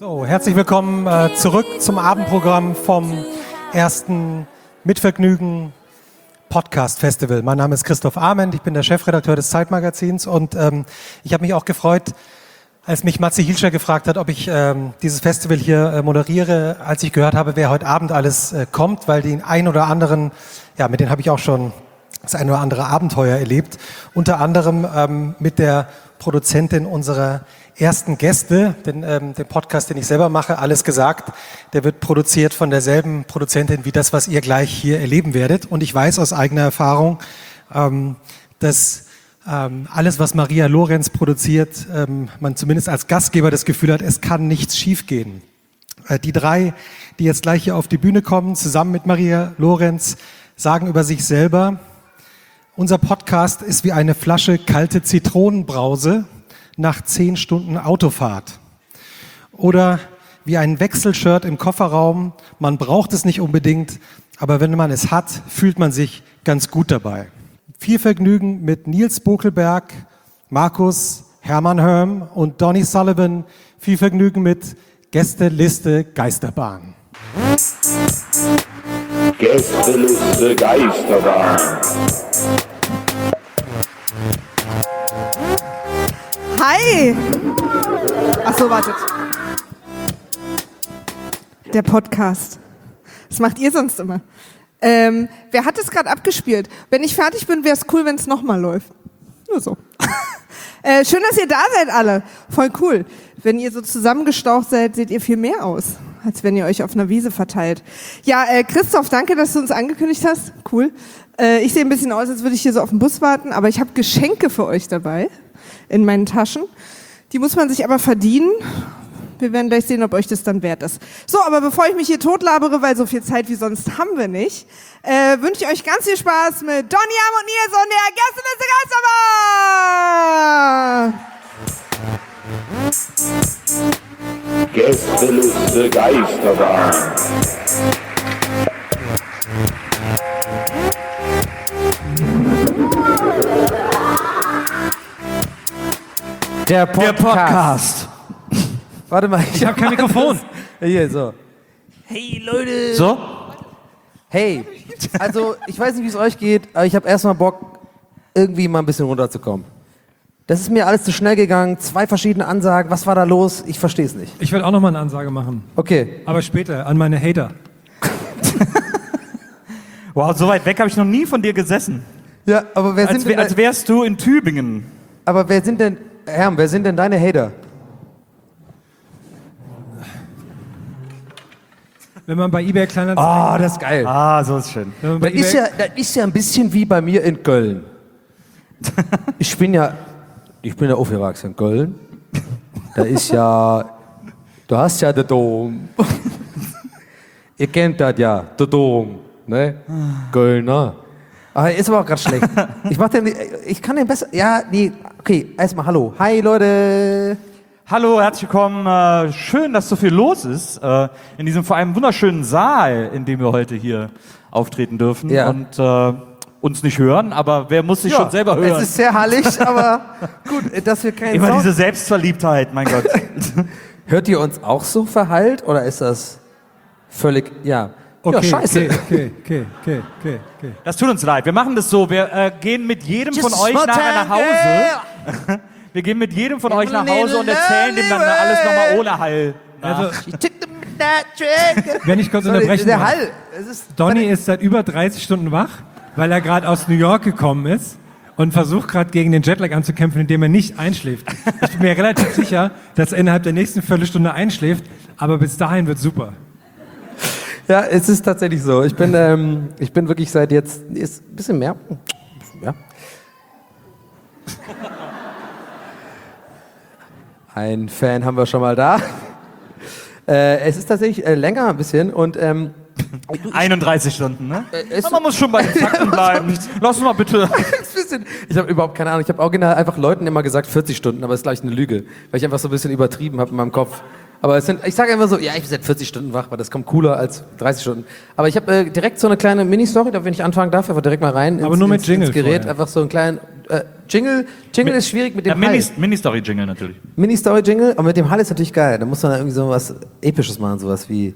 So, herzlich willkommen zurück zum Abendprogramm vom ersten Mitvergnügen Podcast Festival. Mein Name ist Christoph Arment, ich bin der Chefredakteur des Zeitmagazins und ich habe mich auch gefreut, als mich Matze Hilscher gefragt hat, ob ich dieses Festival hier moderiere, als ich gehört habe, wer heute Abend alles kommt, weil den ein oder anderen, ja, mit denen habe ich auch schon das ein oder andere Abenteuer erlebt, unter anderem mit der Produzentin unserer ersten Gäste, denn den Podcast, den ich selber mache, Alles gesagt, der wird produziert von derselben Produzentin wie das, was ihr gleich hier erleben werdet. Und ich weiß aus eigener Erfahrung, dass alles, was Maria Lorenz produziert, man zumindest als Gastgeber das Gefühl hat, es kann nichts schiefgehen. Die drei, die jetzt gleich hier auf die Bühne kommen, zusammen mit Maria Lorenz, sagen über sich selber: Unser Podcast ist wie eine Flasche kalte Zitronenbrause nach 10 Stunden Autofahrt. Oder wie ein Wechselshirt im Kofferraum. Man braucht es nicht unbedingt, aber wenn man es hat, fühlt man sich ganz gut dabei. Viel Vergnügen mit Nils Bokelberg, Markus Hermann Hörm und Donny Sullivan. Viel Vergnügen mit Gästeliste Geisterbahn. Gästeliste Geisterbahn. Hi! Achso, wartet. Der Podcast. Das macht ihr sonst immer. Wer hat es gerade abgespielt? Wenn ich fertig bin, wäre es cool, wenn es nochmal läuft. Nur so. Schön, dass ihr da seid alle. Voll cool. Wenn ihr so zusammengestaucht seid, seht ihr viel mehr aus, als wenn ihr euch auf einer Wiese verteilt. Ja, Christoph, danke, dass du uns angekündigt hast. Cool. Ich sehe ein bisschen aus, als würde ich hier so auf den Bus warten, aber ich habe Geschenke für euch dabei in meinen Taschen. Die muss man sich aber verdienen. Wir werden gleich sehen, ob euch das dann wert ist. So, aber bevor ich mich hier totlabere, weil so viel Zeit wie sonst haben wir nicht, wünsche ich euch ganz viel Spaß mit Donny, Am und Nils und der Gästeliste Gästeliste Geisterbahn. Geisterbahn. Der Podcast. Warte mal, ich habe kein Mikrofon. Hier, so. Hey, Leute. So? Hey, also ich weiß nicht, wie es euch geht, aber ich habe erstmal Bock, irgendwie mal ein bisschen runterzukommen. Das ist mir alles zu schnell gegangen, 2 verschiedene Ansagen, was war da los? Ich verstehe es nicht. Ich will auch noch mal eine Ansage machen. Okay. Aber später, an meine Hater. Wow, so weit weg habe ich noch nie von dir gesessen. Ja, aber wer sind denn... Als wärst du in Tübingen. Aber wer sind denn... Herr, wer sind denn deine Hater? Wenn man bei eBay Kleinanzeigen... Oh, das ist geil. Ah, so ist schön. Wenn man bei Das ist ja ein bisschen wie bei mir in Köln. Ich bin ja aufgewachsen in Köln. Da ist ja, du hast ja den Dom. Ihr kennt das ja, der Dom, ne? Kölner. Aber ist aber auch gerade schlecht. Ich kann den besser, ja, nee, okay, erstmal hallo. Hi Leute. Hallo, herzlich willkommen. Schön, dass so viel los ist in diesem vor allem wunderschönen Saal, in dem wir heute hier auftreten dürfen. Ja. Und uns nicht hören, aber wer muss sich schon selber hören? Es ist sehr hallig, aber gut, dass wir keinen Immer Sound... diese Selbstverliebtheit, mein Gott. Hört ihr uns auch so verhallt oder ist das völlig, ja... Okay, ja, scheiße. Okay. Das tut uns leid. Wir machen das so. Wir gehen mit jedem von euch nachher nach Hause. Wir gehen mit jedem von euch nach Hause und erzählen dem dann alles nochmal ohne Hall. Also, wenn ich kurz unterbrechen Der darf. Hall. Es ist Donny ist seit über 30 Stunden wach, weil er gerade aus New York gekommen ist und versucht gerade gegen den Jetlag anzukämpfen, indem er nicht einschläft. Ich bin mir relativ sicher, dass er innerhalb der nächsten Viertelstunde einschläft, aber bis dahin wird super. Ja, es ist tatsächlich so. Ich bin wirklich seit jetzt ist ein bisschen mehr. Ja. Ein Fan haben wir schon mal da. Es ist tatsächlich länger ein bisschen und 31 Stunden, ne? Aber man muss schon bei den Fakten bleiben. Lass uns mal bitte. Ich habe überhaupt keine Ahnung. Ich habe original einfach Leuten immer gesagt 40 Stunden, aber das ist gleich eine Lüge, weil ich einfach so ein bisschen übertrieben habe in meinem Kopf. Aber ich sage einfach so, ja, ich bin seit 40 Stunden wach, weil das kommt cooler als 30 Stunden. Aber ich habe direkt so eine kleine Mini-Story, da wenn ich anfangen darf, einfach direkt mal rein Aber nur mit Jingle ins Gerät, vorher. einfach so einen kleinen, Jingle ist schwierig mit dem Mini-Story-Jingle natürlich. Mini-Story-Jingle, aber mit dem Hall ist natürlich geil. Da muss man irgendwie so was Episches machen, sowas wie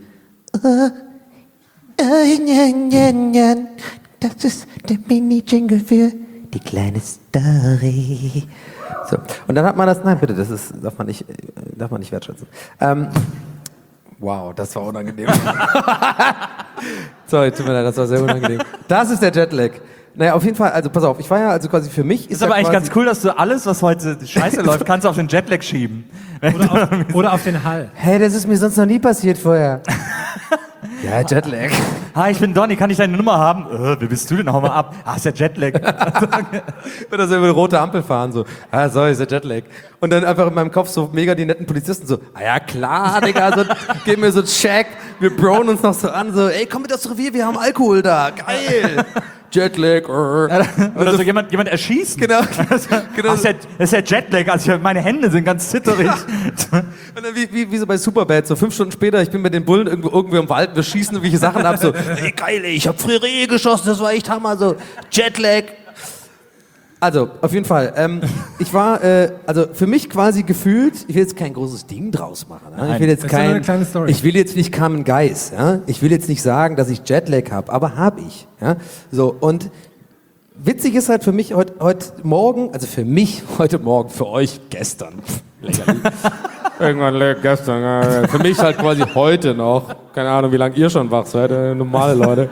das ist der Mini-Jingle für die kleine Story. So. Und dann hat man das, nein bitte, darf man nicht wertschätzen. Wow, das war unangenehm. Sorry, tut mir leid, das war sehr unangenehm. Das ist der Jetlag. Naja, auf jeden Fall, also pass auf, ich war ja also quasi für mich... Ist aber eigentlich ganz cool, dass du alles, was heute scheiße läuft, kannst du auf den Jetlag schieben. Oder auf den Hall. Hey, das ist mir sonst noch nie passiert vorher. Ja, Jetlag. Hi, ich bin Donny, kann ich deine Nummer haben? Wer bist du denn? Hau mal ab. Ist der Jetlag. Oder so über eine rote Ampel fahren, so, sorry, ist der Jetlag. Und dann einfach in meinem Kopf so mega die netten Polizisten so, ja klar, Digga, so, geben mir so Check, wir broen uns noch so an, so, ey, komm mit aufs Revier, wir haben Alkohol da, geil. Jetlag. Oder so jemand erschießen. Genau. Das ist der Jetlag, also meine Hände sind ganz zitterig. Ja. Und dann wie so bei Superbad, so 5 Stunden später, ich bin mit den Bullen irgendwo im Wald, wir schießen irgendwelche Sachen ab, so, ey, geil, ey, ich hab früher Rehe geschossen, das war echt Hammer, so, Jetlag. Also, auf jeden Fall, ich war, also für mich quasi gefühlt, ich will jetzt kein großes Ding draus machen. Ne? Ich will jetzt eine kleine Story. Ich will jetzt nicht Carmen Geis, ja? Ich will jetzt nicht sagen, dass ich Jetlag habe, aber habe ich. Ja? So, und witzig ist halt für mich heute Morgen, also für mich heute Morgen, für euch gestern. Irgendwann gestern. Für mich halt quasi heute noch. Keine Ahnung, wie lange ihr schon wach seid, normale Leute.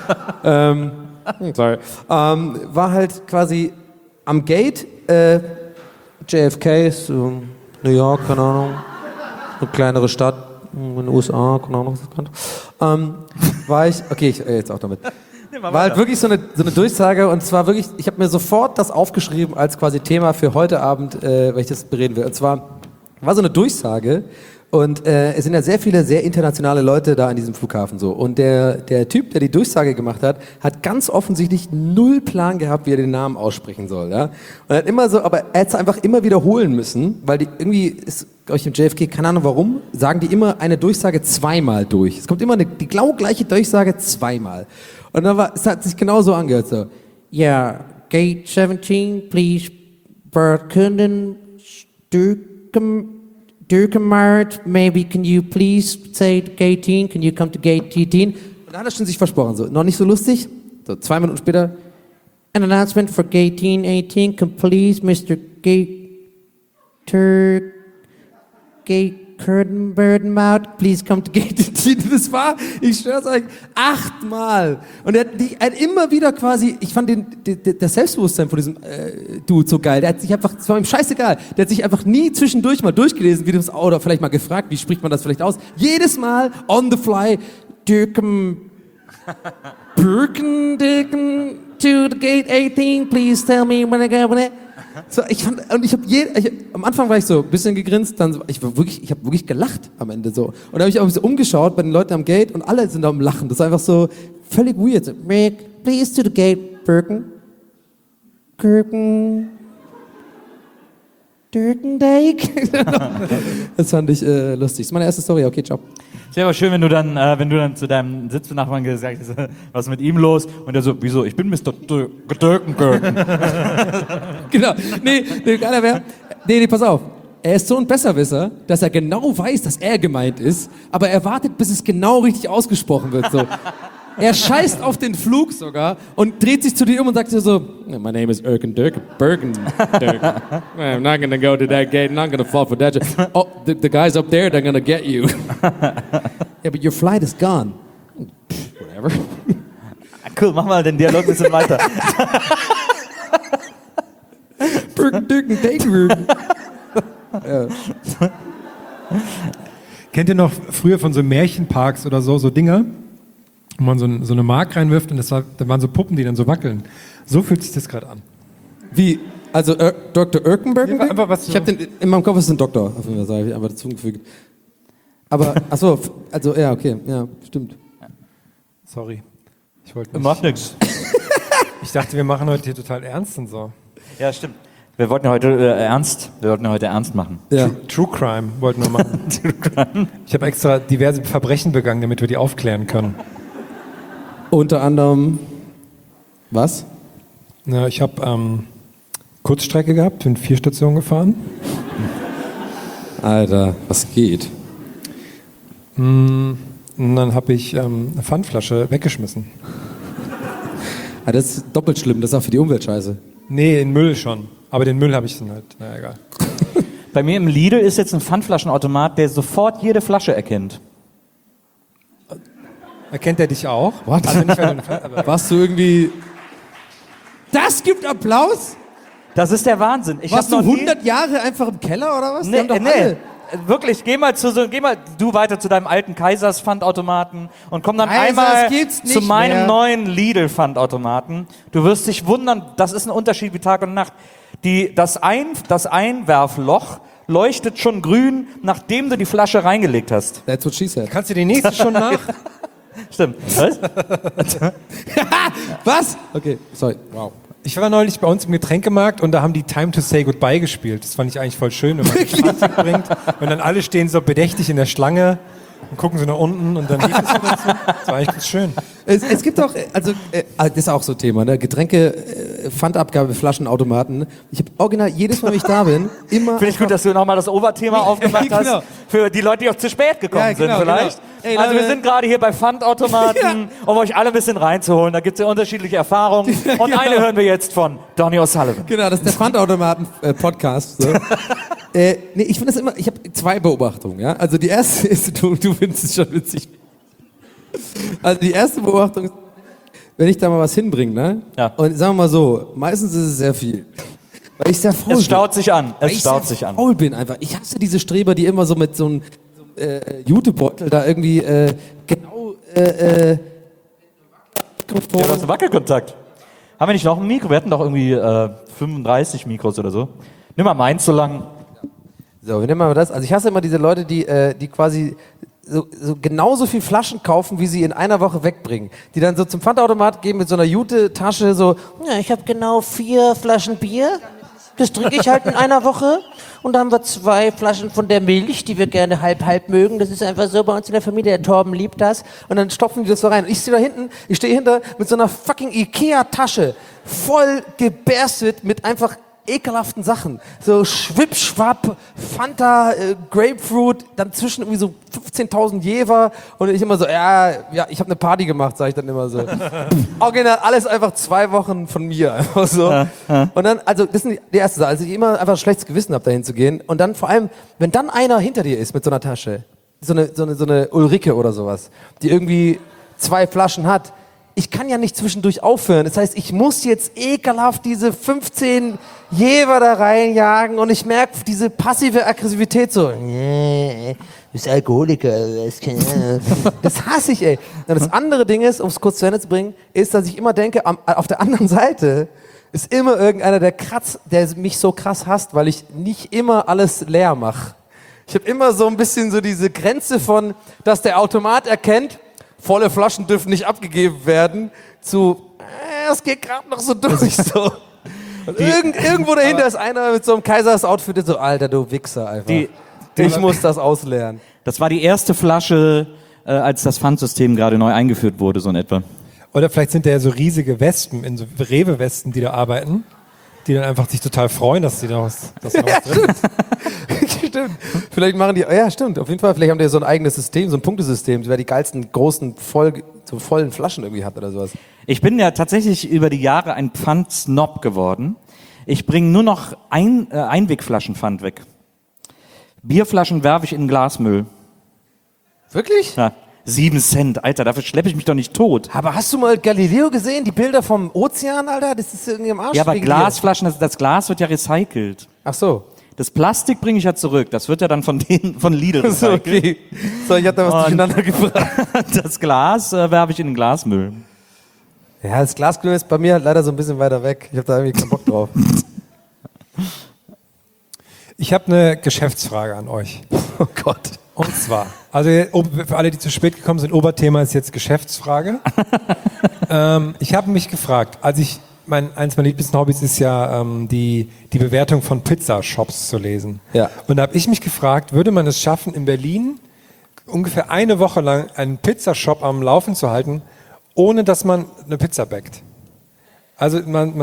Sorry. War halt quasi am Gate, JFK, so New York, keine Ahnung, eine kleinere Stadt in den USA, keine Ahnung, was das kann. War ich, okay, jetzt auch damit. War halt wirklich so eine Durchsage und zwar wirklich, ich habe mir sofort das aufgeschrieben als quasi Thema für heute Abend, weil ich das bereden will. Und zwar war so eine Durchsage und es sind ja sehr viele sehr internationale Leute da an diesem Flughafen so. Und der Typ, der die Durchsage gemacht hat, hat ganz offensichtlich null Plan gehabt, wie er den Namen aussprechen soll. Ja? Und er hat immer so, aber er hat es einfach immer wiederholen müssen, weil die irgendwie ist, glaube ich, im JFK, keine Ahnung warum, sagen die immer eine Durchsage zweimal durch. Es kommt immer die genau gleiche Durchsage zweimal. Und dann es hat sich genau so angehört, so, yeah, Gate 17, please, Berkunden, Dürkemart, maybe can you please say to Gate 10, can you come to Gate 18? Und da hat er schon sich versprochen, so, noch nicht so lustig, so 2 Minuten später, an announcement for Gate 18, can please Mr. Curtain-Burden-Maut, please come to Gate 18. Das war, ich schwör's euch, 8-mal. Und er hat immer wieder quasi, ich fand das Selbstbewusstsein von diesem Dude so geil. Der hat sich einfach, das war ihm scheißegal, der hat sich einfach nie zwischendurch mal durchgelesen, wie das, oder vielleicht mal gefragt, wie spricht man das vielleicht aus. Jedes Mal, on the fly, Birken, to the Gate 18, please tell me when I go. So, am Anfang war ich so ein bisschen gegrinst, dann ich habe wirklich gelacht am Ende so. Und dann habe ich auch so umgeschaut bei den Leuten am Gate und alle sind da am Lachen. Das ist einfach so völlig weird. So, please to the gate, Birkendijk. Das fand ich lustig. Das ist meine erste Story. Okay, ciao. Es wäre aber schön, wenn du dann zu deinem Sitznachbarn gesagt hast, was ist mit ihm los? Und er so, wieso? Ich bin Mr. Dürkengürken. Genau. Nee, geiler wäre. Nee, pass auf. Er ist so ein Besserwisser, dass er genau weiß, dass er gemeint ist, aber er wartet, bis es genau richtig ausgesprochen wird. So. Er scheißt auf den Flug sogar und dreht sich zu dir um und sagt dir so, my name is Erken Dirk, Bergen Dirk. I'm not gonna go to that gate, I'm not gonna fall for that. Oh, the guys up there, they're gonna get you. Yeah, but your flight is gone. Whatever. Cool, mach mal den Dialog ein bisschen weiter. Bergen Dirk, ja. Kennt ihr noch früher von so Märchenparks oder so Dinger, wo man so eine Mark reinwirft und da waren so Puppen, die dann so wackeln. So fühlt sich das gerade an. Wie? Also Dr. Erkenbergen? Ja, ich habe in meinem Kopf ist ein Doktor, auf jeden Fall, habe ich einfach dazugefügt. Aber, achso, also, ja, okay, ja, stimmt. Sorry. Ich wollte nicht. Macht nix. Ich dachte, wir machen heute hier total ernst und so. Ja, stimmt. Wir wollten ja heute ernst machen. Ja. True Crime wollten wir machen. True Crime. Ich habe extra diverse Verbrechen begangen, damit wir die aufklären können. Unter anderem, was? Ja, ich habe Kurzstrecke gehabt, bin 4 Stationen gefahren. Alter, was geht? Und dann habe ich eine Pfandflasche weggeschmissen. Ah, das ist doppelt schlimm, das ist auch für die Umwelt scheiße. Nee, in Müll schon. Aber den Müll habe ich dann halt, naja, egal. Bei mir im Lidl ist jetzt ein Pfandflaschenautomat, der sofort jede Flasche erkennt. Erkennt er dich auch? What? Also nicht, weil du aber Warst du irgendwie... Das gibt Applaus? Das ist der Wahnsinn. Ich Warst hab du noch nie- 100 Jahre einfach im Keller oder was? Die Nee, haben doch alle. Wirklich, geh mal du weiter zu deinem alten Kaisers Pfandautomaten und komm dann Kaisers einmal gibt's nicht zu meinem mehr. neuen Lidl Pfandautomaten. Du wirst dich wundern, das ist ein Unterschied wie Tag und Nacht. Das Einwerfloch leuchtet schon grün, nachdem du die Flasche reingelegt hast. That's what she said. kannst du die nächste schon nach? Stimmt. Was? Was? Okay, sorry. Wow. Ich war neulich bei uns im Getränkemarkt und da haben die Time to Say Goodbye gespielt. Das fand ich eigentlich voll schön, wenn man das Plastik bringt. Und dann alle stehen so bedächtig in der Schlange und gucken so nach unten und dann liegt es so dazu. Das war eigentlich ganz schön. Es gibt auch, das ist auch so ein Thema, ne? Getränke, Pfandabgabe, Flaschenautomaten. Ich habe original jedes Mal, wenn ich da bin, immer... Finde ich gut, dass du nochmal das Oberthema aufgemacht hast. Genau. Für die Leute, die auch zu spät gekommen Ja, genau, sind vielleicht. genau. Ey, Also wir Leute. sind gerade hier bei Pfandautomaten, um euch alle ein bisschen reinzuholen. Da gibt es ja unterschiedliche Erfahrungen. Und genau. eine hören wir jetzt von Donny O'Sullivan. Genau, das ist der Pfandautomaten-Podcast. So. Nee, ich finde das immer, ich habe 2 Beobachtungen. Ja? Also die erste ist, du findest es schon witzig. Also die erste Beobachtung ist, wenn ich da mal was hinbringe, ne? Ja. Und sagen wir mal so, meistens ist es sehr viel. Weil ich sehr faul bin. Es staut sich an. Weil Es ich staut sehr sich an. faul bin einfach. Ich hasse diese Streber, die immer so mit so einem Jutebeutel da irgendwie genau Mikrofon. Ja, du hast einen Wackelkontakt. Haben wir nicht noch ein Mikro? Wir hatten doch irgendwie 35 Mikros oder so. Nimm mal meins so lang. So, wir nehmen mal das. Also ich hasse immer diese Leute, die quasi so genauso viel Flaschen kaufen, wie sie in einer Woche wegbringen. Die dann so zum Pfandautomat gehen mit so einer Jute-Tasche so, ja, ich habe genau 4 Flaschen Bier. Das trinke ich halt in einer Woche. Und da haben wir 2 Flaschen von der Milch, die wir gerne halb-halb mögen. Das ist einfach so bei uns in der Familie. Der Torben liebt das. Und dann stopfen die das so rein. Und ich stehe da hinten, ich stehe hinter mit so einer fucking Ikea-Tasche. Voll geberstet mit einfach ekelhaften Sachen. So Schwipp-Schwapp, Fanta, Grapefruit, dann zwischen irgendwie so 15.000 Jever. Und ich immer so, ja, ich habe eine Party gemacht, sage ich dann immer so. Original, alles einfach 2 Wochen von mir. Einfach so. Und dann, also das ist die erste Sache, also ich immer einfach ein schlechtes Gewissen habe, dahin zu gehen. Und dann vor allem, wenn dann einer hinter dir ist mit so einer Tasche, so eine Ulrike oder sowas, die irgendwie 2 Flaschen hat, ich kann ja nicht zwischendurch aufhören. Das heißt, ich muss jetzt ekelhaft diese 15 Jever da reinjagen und ich merke diese passive Aggressivität so. Du bist Alkoholiker. Das hasse ich, ey. Und das andere Ding ist, um es kurz zu Ende zu bringen, ist, dass ich immer denke, auf der anderen Seite ist immer irgendeiner, der mich so krass hasst, weil ich nicht immer alles leer mache. Ich habe immer so ein bisschen so diese Grenze von, dass der Automat erkennt, volle Flaschen dürfen nicht abgegeben werden, zu, es geht gerade noch so durch. So. Und irgendwo dahinter ist einer mit so einem Kaisers-Outfit, der so, Alter, du Wichser einfach. Ich muss das ausleeren. Das war die erste Flasche, als das Pfandsystem gerade neu eingeführt wurde, so in etwa. Oder vielleicht sind da ja so riesige Wespen, in so Rewe-Westen, die da arbeiten, die dann einfach sich total freuen, dass da was drin ist. Stimmt. Vielleicht machen die, ja stimmt, auf jeden Fall, vielleicht haben die so ein eigenes System, so ein Punktesystem, wer die geilsten, großen, vollen Flaschen irgendwie hat oder sowas. Ich bin ja tatsächlich über die Jahre ein Pfandsnob geworden. Ich bringe nur noch Einwegflaschenpfand weg. Bierflaschen werfe ich in Glasmüll. Wirklich? Ja, 7 Cent, Alter, dafür schleppe ich mich doch nicht tot. Aber hast du mal Galileo gesehen, die Bilder vom Ozean, Alter? Das ist irgendwie im Arsch. Ja, aber wegen Glasflaschen, das Glas wird ja recycelt. dir. Ach so. Das Plastik bringe ich ja zurück. Das wird ja dann von Lidl So, recycelt. okay. So, ich hab da was durcheinander gebracht. Das Glas werfe ich in den Glasmüll. Ja, das Glaskühl ist bei mir leider so ein bisschen weiter weg. Ich habe da irgendwie keinen Bock drauf. Ich habe eine Geschäftsfrage an euch. Oh Gott. Und zwar, also für alle, die zu spät gekommen sind, Oberthema ist jetzt Geschäftsfrage. Ich habe mich gefragt, eins meiner liebsten Hobbys ist ja die Bewertung von Pizzashops zu lesen. Ja. Und da habe ich mich gefragt, würde man es schaffen, in Berlin ungefähr eine Woche lang einen Pizzashop am Laufen zu halten, ohne dass man eine Pizza backt? Also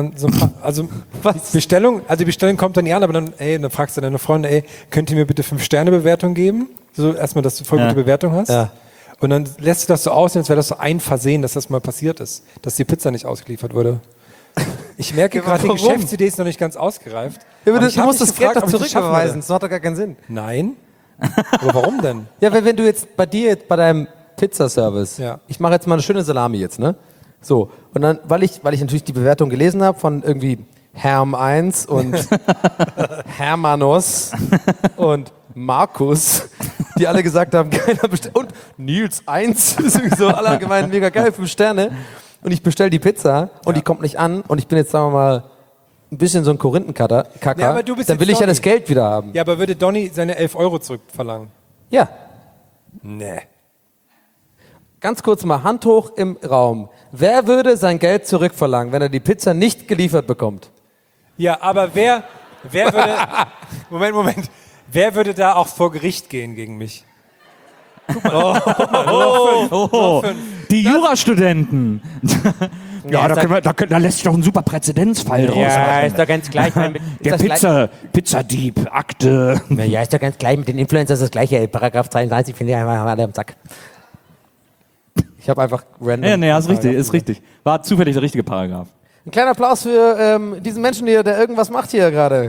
die Bestellung kommt dann nicht an, aber dann fragst du deine Freunde, könnt ihr mir bitte 5-Sterne-Bewertung geben? So erstmal, dass du voll gute Bewertung hast. Ja. Und dann lässt du das so aussehen, als wäre das so ein Versehen, dass das mal passiert ist, dass die Pizza nicht ausgeliefert wurde. Ich merke gerade, die Geschäftsidee ist noch nicht ganz ausgereift. Ja, aber Und du musst das Geld gefragt, doch ob ich das schaffen zurücküberweisen, würde. das macht doch gar keinen Sinn. Nein. Aber warum denn? Ja, wenn du jetzt bei deinem Pizzaservice, Ja. ich mache jetzt mal eine schöne Salami jetzt, ne? So, und dann, weil ich natürlich die Bewertung gelesen habe von irgendwie Herm 1 und Hermanos und Markus, die alle gesagt haben, keiner bestellt. Und Nils 1, das ist irgendwie so, alle haben gemeint, mega geil, 5 Sterne. Und ich bestelle die Pizza und die kommt nicht an und ich bin jetzt, sagen wir mal, ein bisschen so ein Korinthenkacker, Ja, aber du bist dann will jetzt ich ja das Donny. Geld wieder haben. Ja, aber würde Donny seine 11 Euro zurückverlangen? Ja. Nee. Ganz kurz mal, Hand hoch im Raum. Wer würde sein Geld zurückverlangen, wenn er die Pizza nicht geliefert bekommt? Ja, aber wer würde... Moment. Wer würde da auch vor Gericht gehen gegen mich? Die Jurastudenten. Ja, da lässt sich doch ein super Präzedenzfall draus machen. ist doch ganz gleich. Der Pizzadieb, Akte. Ja, ist doch ganz gleich. Mit den Influencers das gleiche. Paragraph 33 finde ich einfach alle am Sack. Ich habe einfach random... Ja, nee, ist richtig. War zufällig der richtige Paragraph. Ein kleiner Applaus für diesen Menschen hier, der irgendwas macht hier gerade.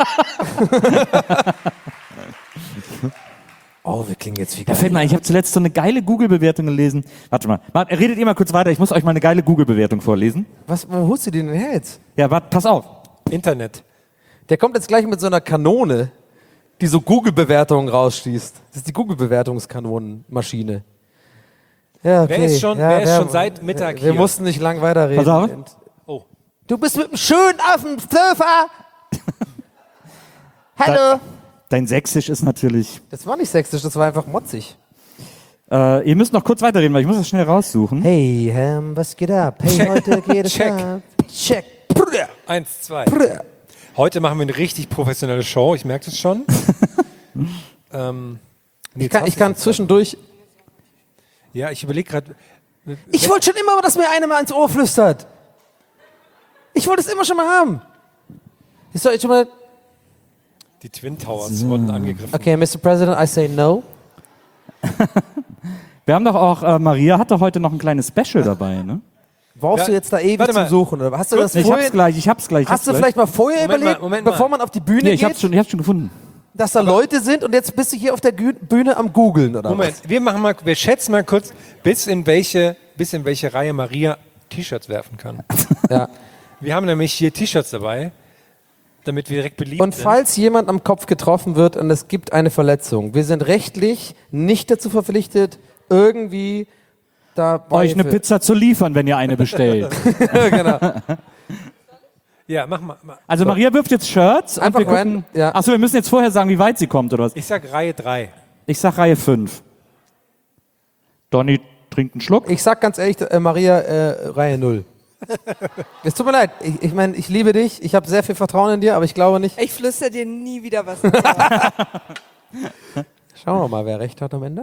Oh, wir klingen jetzt wie Da geil. fällt mir ein, ich habe zuletzt so eine geile Google-Bewertung gelesen. Warte mal, redet ihr mal kurz weiter, ich muss euch mal eine geile Google-Bewertung vorlesen. Wo holst du die denn her jetzt? Ja, warte, pass auf. Internet. Der kommt jetzt gleich mit so einer Kanone, die so Google-Bewertungen rausschießt. Das ist die Google-Bewertungskanonenmaschine. Ja, okay. Wer ist schon seit Mittag Wir hier? mussten nicht lang weiterreden. Pass auf. Oh. Du bist mit dem schönen auf dem Sofa. Hallo. Dein Sächsisch ist natürlich... Das war nicht sächsisch, das war einfach motzig. ihr müsst noch kurz weiterreden, weil ich muss das schnell raussuchen. Hey, was geht ab? Hey, heute geht es Check. ab. Check. 1, 2. Heute machen wir eine richtig professionelle Show, ich merke das schon. Ich kann zwischendurch... Ja, ich überlege gerade... Ich wollte schon immer, dass mir einer mal ins Ohr flüstert. Ich wollte es immer schon mal haben. Ist doch jetzt schon mal... Die Twin Towers wurden angegriffen. Okay, Mr. President, I say no. Wir haben doch auch, Maria hat doch heute noch ein kleines Special dabei, ne? Brauchst du jetzt da ewig warte zum mal. Suchen? Oder? Hast du das Ich vorher... hab's gleich. Hast du vielleicht mal vorher Moment überlegt, mal, Moment mal. bevor man auf die Bühne Nee, ich geht, hab's schon gefunden. dass da Leute sind und jetzt bist du hier auf der Bühne am Googeln, oder Moment, wir schätzen mal kurz, bis in welche Reihe Maria T-Shirts werfen kann. was? Ja. Wir haben nämlich hier T-Shirts dabei, damit wir direkt beliebt Und sind. falls jemand am Kopf getroffen wird und es gibt eine Verletzung, wir sind rechtlich nicht dazu verpflichtet, irgendwie da Euch eine Pizza zu liefern, wenn ihr eine bestellt. Genau. Ja, mach mal. Also Maria wirft jetzt Shirts Einfach und wir random, gucken... ja. Achso, wir müssen jetzt vorher sagen, wie weit sie kommt, oder was? Ich sag Reihe 3. Ich sag Reihe 5. Donny trinkt einen Schluck. Ich sag ganz ehrlich, Maria, Reihe 0. Es tut mir leid, ich meine, ich liebe dich, ich habe sehr viel Vertrauen in dir, aber ich glaube nicht. Ich flüster dir nie wieder was. Schauen wir mal, wer recht hat am Ende.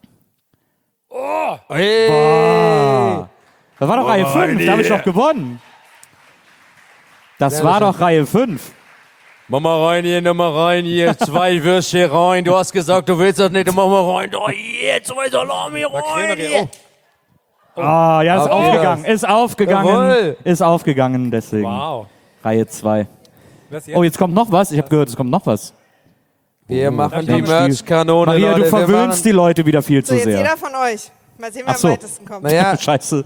Das war doch Reihe 5, da habe ich doch gewonnen. Das war doch Reihe 5. Mach mal rein hier, 2 Würstchen rein. Du hast gesagt, du willst das nicht, mach mal rein. Oh, hier, 2 Salami rein. Hier. Ah, ja, ist Aber aufgegangen, Jawohl. ist aufgegangen, deswegen. Wow. Reihe 2. Was jetzt? Oh, jetzt kommt noch was. Ich habe gehört, es kommt noch was. Wir machen die Mensch, Merch-Kanone, Maria, Leute. du verwöhnst die Leute wieder viel So, zu jetzt sehr. jeder von euch. Mal sehen, wer Ach so. am weitesten kommt. Naja, Scheiße.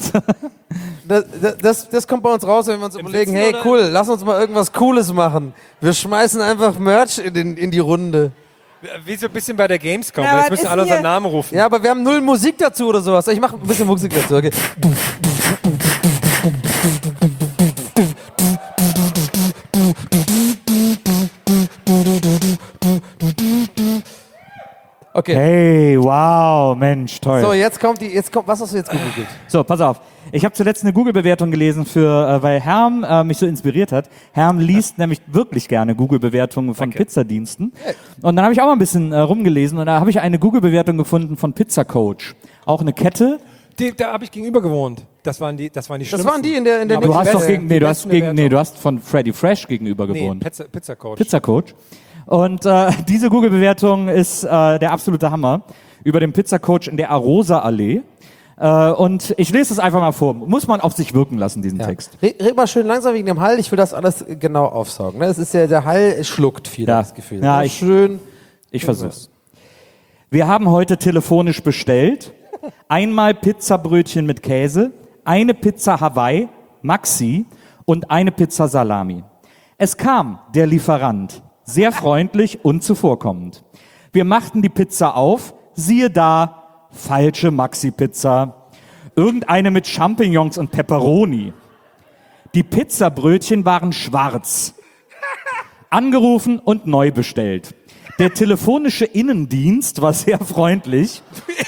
das kommt bei uns raus, wenn wir uns überlegen, Sitzen hey oder- cool, lass uns mal irgendwas Cooles machen. Wir schmeißen einfach Merch in die Runde. Wie so ein bisschen bei der Gamescom. Ja, Jetzt was müssen ist alle denn unseren hier? Namen rufen. Ja, aber wir haben 0 Musik dazu oder sowas. Ich mache ein bisschen Musik dazu, okay? Okay. Hey, wow, Mensch, toll. So, jetzt kommt, was hast du jetzt gegoogelt? So, pass auf. Ich habe zuletzt eine Google-Bewertung gelesen, weil Herm mich so inspiriert hat. Herm liest nämlich wirklich gerne Google-Bewertungen von Pizzadiensten. Und dann habe ich auch mal ein bisschen rumgelesen und da habe ich eine Google-Bewertung gefunden von Pizza Coach. Auch eine Kette. Da habe ich gegenüber gewohnt. Das waren die Das schlimmsten. waren die in der Aber Du hast doch besten- die besten du hast von Freddy Fresh gegenüber Nee, gewohnt. Pizza Coach. Pizza Coach. Und diese Google-Bewertung ist der absolute Hammer über den Pizza Coach in der Arosa Allee. Und ich lese es einfach mal vor. Muss man auf sich wirken lassen, diesen Text. Red mal schön langsam wegen dem Hall. Ich will das alles genau aufsaugen. Ne? Das ist ja, der Hall schluckt viel, Ja. das Gefühl. Ja, Aber ich- schön. Ich versuch's. Wir haben heute telefonisch bestellt. Einmal Pizzabrötchen mit Käse, eine Pizza Hawaii, Maxi und eine Pizza Salami. Es kam der Lieferant, sehr freundlich und zuvorkommend. Wir machten die Pizza auf, siehe da, falsche Maxi-Pizza. Irgendeine mit Champignons und Pepperoni. Die Pizzabrötchen waren schwarz. Angerufen und neu bestellt. Der telefonische Innendienst war sehr freundlich.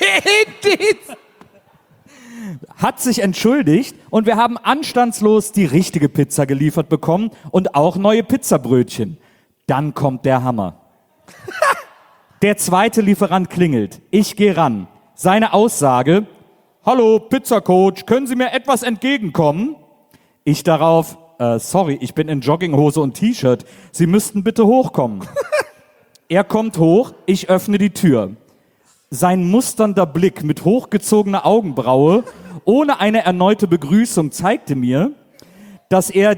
Hat sich entschuldigt und wir haben anstandslos die richtige Pizza geliefert bekommen und auch neue Pizzabrötchen. Dann kommt der Hammer. Der zweite Lieferant klingelt. Ich gehe ran. Seine Aussage: Hallo, Pizzacoach, können Sie mir etwas entgegenkommen? Ich darauf: sorry, ich bin in Jogginghose und T-Shirt. Sie müssten bitte hochkommen. Er kommt hoch, ich öffne die Tür. Sein musternder Blick mit hochgezogener Augenbraue, ohne eine erneute Begrüßung, zeigte mir, dass er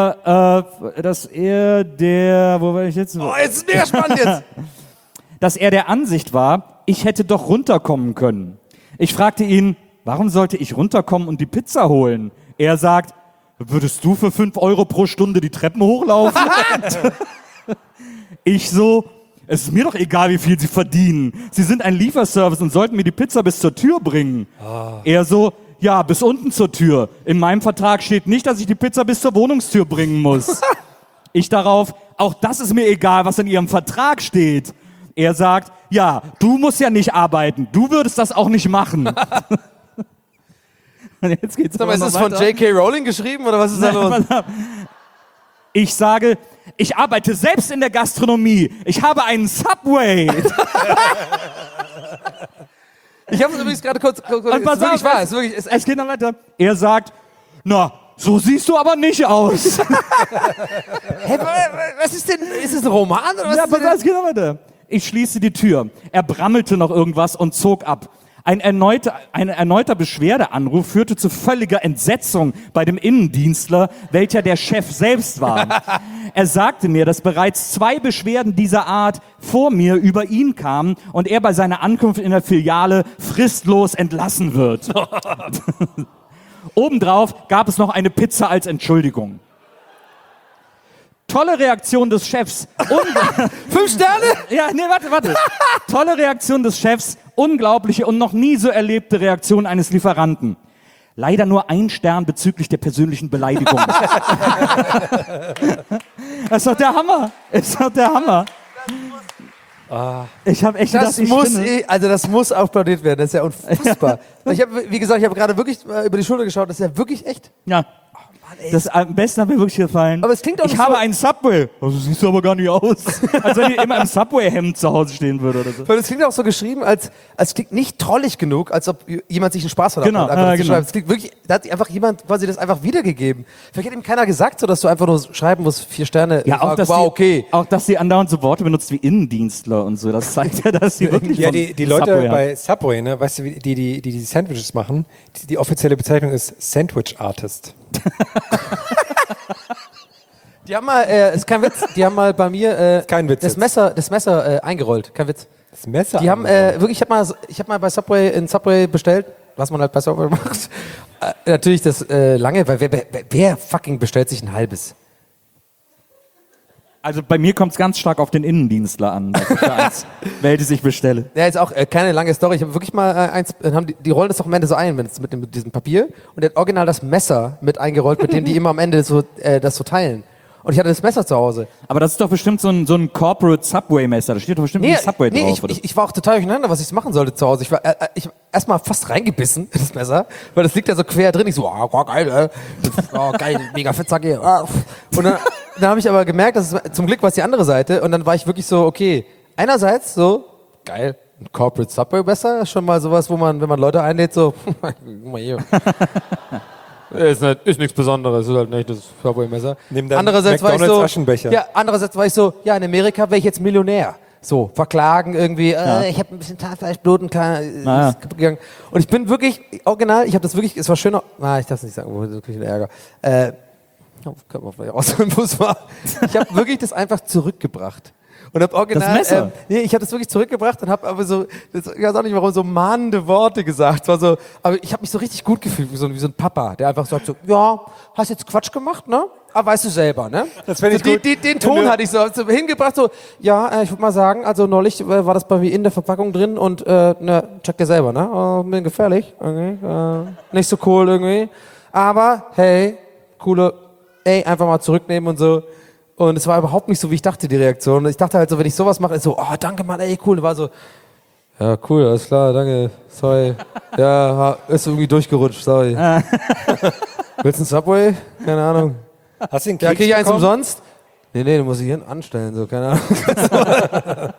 wo war ich jetzt? Oh, jetzt ist mega spannend jetzt. Dass er der Ansicht war, ich hätte doch runterkommen können. Ich fragte ihn, warum sollte ich runterkommen und die Pizza holen? Er sagt, würdest du für 5 Euro pro Stunde die Treppen hochlaufen? Ich so, es ist mir doch egal, wie viel Sie verdienen. Sie sind ein Lieferservice und sollten mir die Pizza bis zur Tür bringen. Er so, ja, bis unten zur Tür. In meinem Vertrag steht nicht, dass ich die Pizza bis zur Wohnungstür bringen muss. Ich darauf, auch das ist mir egal, was in Ihrem Vertrag steht. Er sagt, ja, du musst ja nicht arbeiten. Du würdest das auch nicht machen. Und jetzt geht's Sag mal, ist noch das von weiter. J.K. Rowling geschrieben oder was ist da los? Ich sage, ich arbeite selbst in der Gastronomie. Ich habe einen Subway. Ich habe es übrigens gerade kurz Und ist pass wirklich auf, wahr, ist wirklich, ist es echt. geht noch weiter. Er sagt, na, so siehst du aber nicht aus. Hä, was ist denn? Ist es ein Roman oder was? Ja, ist pass denn? auf, es geht noch weiter. Ich schließe die Tür. Er brammelte noch irgendwas und zog ab. Ein erneuter Beschwerdeanruf führte zu völliger Entsetzung bei dem Innendienstler, welcher der Chef selbst war. Er sagte mir, dass bereits 2 Beschwerden dieser Art vor mir über ihn kamen und er bei seiner Ankunft in der Filiale fristlos entlassen wird. Obendrauf gab es noch eine Pizza als Entschuldigung. Tolle Reaktion des Chefs. 5 Sterne? Ja, nee, warte. Tolle Reaktion des Chefs, unglaubliche und noch nie so erlebte Reaktion eines Lieferanten. Leider nur 1 Stern bezüglich der persönlichen Beleidigung. Das ist doch der Hammer. Ich habe echt Das gedacht, muss, das muss applaudiert werden. Das ist ja unfassbar. Ich habe, wie gesagt, ich habe gerade wirklich über die Schulter geschaut. Das ist ja wirklich echt. Ja. Das am besten hat mir wirklich gefallen. Aber es klingt auch ich nicht habe so- einen Subway. Also siehst du aber gar nicht aus. Als wenn ich immer im Subway-Hemd zu Hause stehen würde oder so. Weil es klingt auch so geschrieben, als klingt nicht trollig genug, als ob jemand sich einen Spaß hat. Genau, einfach das zu genau. schreiben. Es klingt wirklich, da hat einfach jemand quasi das einfach wiedergegeben. Vielleicht hat ihm keiner gesagt, so dass du einfach nur schreiben musst, 4 Sterne. Ja, auch dass, wow, okay. auch dass sie andauernd so Worte benutzt wie Innendienstler und so. Das zeigt ja, dass sie wirklich Ja, von die Leute Subway haben. bei Subway, ne, weißt du, die Sandwiches machen, die offizielle Bezeichnung ist Sandwich Artist. Die haben mal, ist kein Witz, die haben mal bei mir Kein Witz das jetzt. Messer eingerollt. Kein Witz. Das Messer. Die haben wirklich, ich habe mal bei Subway bestellt, was man halt bei Subway macht. Natürlich das lange, weil wer fucking bestellt sich ein halbes? Also bei mir kommt es ganz stark auf den Innendienstler an, was ich da als welches ich bestelle. Ja, jetzt auch keine lange Story. Ich habe wirklich mal die rollen das auch am Ende so ein, wenn es mit diesem Papier und der hat original das Messer mit eingerollt, mit dem die immer am Ende so das so teilen. Und ich hatte das Messer zu Hause. Aber das ist doch bestimmt so ein Corporate Subway-Messer. Da steht doch bestimmt nicht Subway drauf. oder? ich war auch total durcheinander, was ich machen sollte zu Hause. Ich hab erstmal fast reingebissen in das Messer, weil das liegt ja so quer drin. Ich so, geil, geil, mega Fettsack hier. Und dann habe ich aber gemerkt, dass zum Glück war es die andere Seite. Und dann war ich wirklich so, okay, einerseits so, geil, ein Corporate Subway Messer, schon mal sowas, wo man, wenn man Leute einlädt, so, guck mal hier. Ist nichts Besonderes, ist halt nicht das Subway-Messer. Nimm deinen Andererseits war ich McDonald's so, Aschenbecher. ja, andererseits war ich so, ja, in Amerika wäre ich jetzt Millionär. So, verklagen irgendwie, ich habe ein bisschen Zahnfleischblut und ist kaputt gegangen. Und ich bin wirklich, original, ich habe das wirklich, es war schöner, ich darf es nicht sagen, wirklich ein Ärger. Können wir vielleicht rausholen, wo es war. Ich habe wirklich das einfach zurückgebracht. Und habe original, Das Messer? ich habe das wirklich zurückgebracht und habe aber so, ich weiß auch nicht warum, so mahnende Worte gesagt. Es war so, aber ich habe mich so richtig gut gefühlt, wie so ein Papa, der einfach sagt so, ja, hast jetzt Quatsch gemacht, ne? Aber weißt du selber, ne? Das fänd ich so, gut. Den Ton hatte ich so hingebracht, so, ja, ich würde mal sagen, also neulich war das bei mir in der Verpackung drin und, check dir selber, ne? Oh, bin gefährlich, irgendwie, nicht so cool irgendwie. Aber, hey, einfach mal zurücknehmen und so. Und es war überhaupt nicht so, wie ich dachte, die Reaktion. Ich dachte halt so, wenn ich sowas mache, ist so, oh, danke Mann, ey, cool. Und war so, ja, cool, alles klar, danke, sorry. Ja, ist irgendwie durchgerutscht, sorry. Willst du einen Subway? Keine Ahnung. Hast du den Ja, Keks krieg ich eins bekommen? umsonst? Nee, du musst dich hier anstellen, so, keine Ahnung.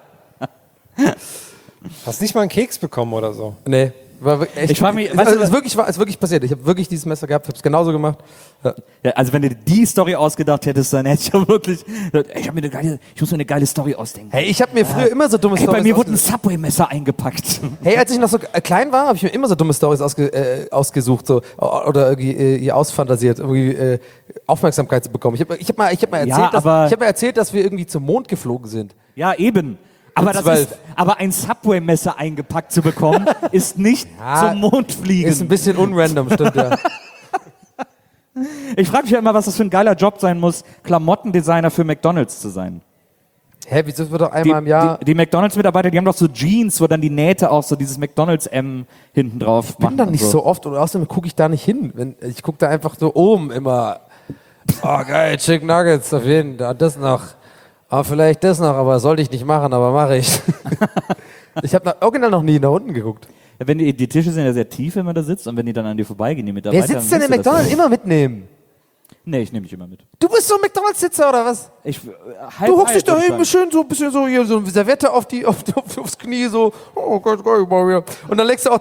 Hast nicht mal einen Keks bekommen oder so? Nee. War wirklich echt, Ich frag mich, es weißt du, ist wirklich passiert. Ich habe wirklich dieses Messer gehabt, habe es genauso gemacht. Ja, also wenn du dir die Story ausgedacht hättest, dann hätte ich ja wirklich, ich muss mir eine geile Story ausdenken. Hey, ich habe mir früher immer so dumme Ey, bei Storys mir wurde ein Subway-Messer eingepackt. Hey, als ich noch so klein war, habe ich mir immer so dumme Storys ausgesucht so, oder irgendwie ausfantasiert, irgendwie Aufmerksamkeit zu bekommen. Ich hab mal erzählt, dass wir irgendwie zum Mond geflogen sind. Ja, eben. Aber, aber ein Subway-Messer eingepackt zu bekommen, ist nicht zum Mond fliegen. Ist ein bisschen unrandom, stimmt ja. Ich frage mich ja immer, was das für ein geiler Job sein muss, Klamottendesigner für McDonald's zu sein. Hä, wieso wird doch einmal im Jahr... Die McDonald's-Mitarbeiter, die haben doch so Jeans, wo dann die Nähte auch so dieses McDonald's-M hinten drauf Ich bin machen. da und nicht so oft und außerdem gucke ich da nicht hin. Ich gucke da einfach so oben immer. Oh geil, Chicken Nuggets, auf jeden Fall, das noch. Aber vielleicht das noch, aber sollte ich nicht machen, aber mache ich. Ich habe original noch nie nach unten geguckt. Ja, wenn die Tische sind ja sehr tief, wenn man da sitzt, und wenn die dann an dir vorbeigehen, die Mitarbeiter. Wer sitzt denn dann in siehst du das McDonald's? Immer mitnehmen. Nee, ich nehme mich immer mit. Du bist so ein McDonald's-Sitzer oder was? Du hockst dich da eben schön so ein bisschen so hier so eine Serviette aufs Knie so. Oh Gott, mal wieder. Und dann legst du auch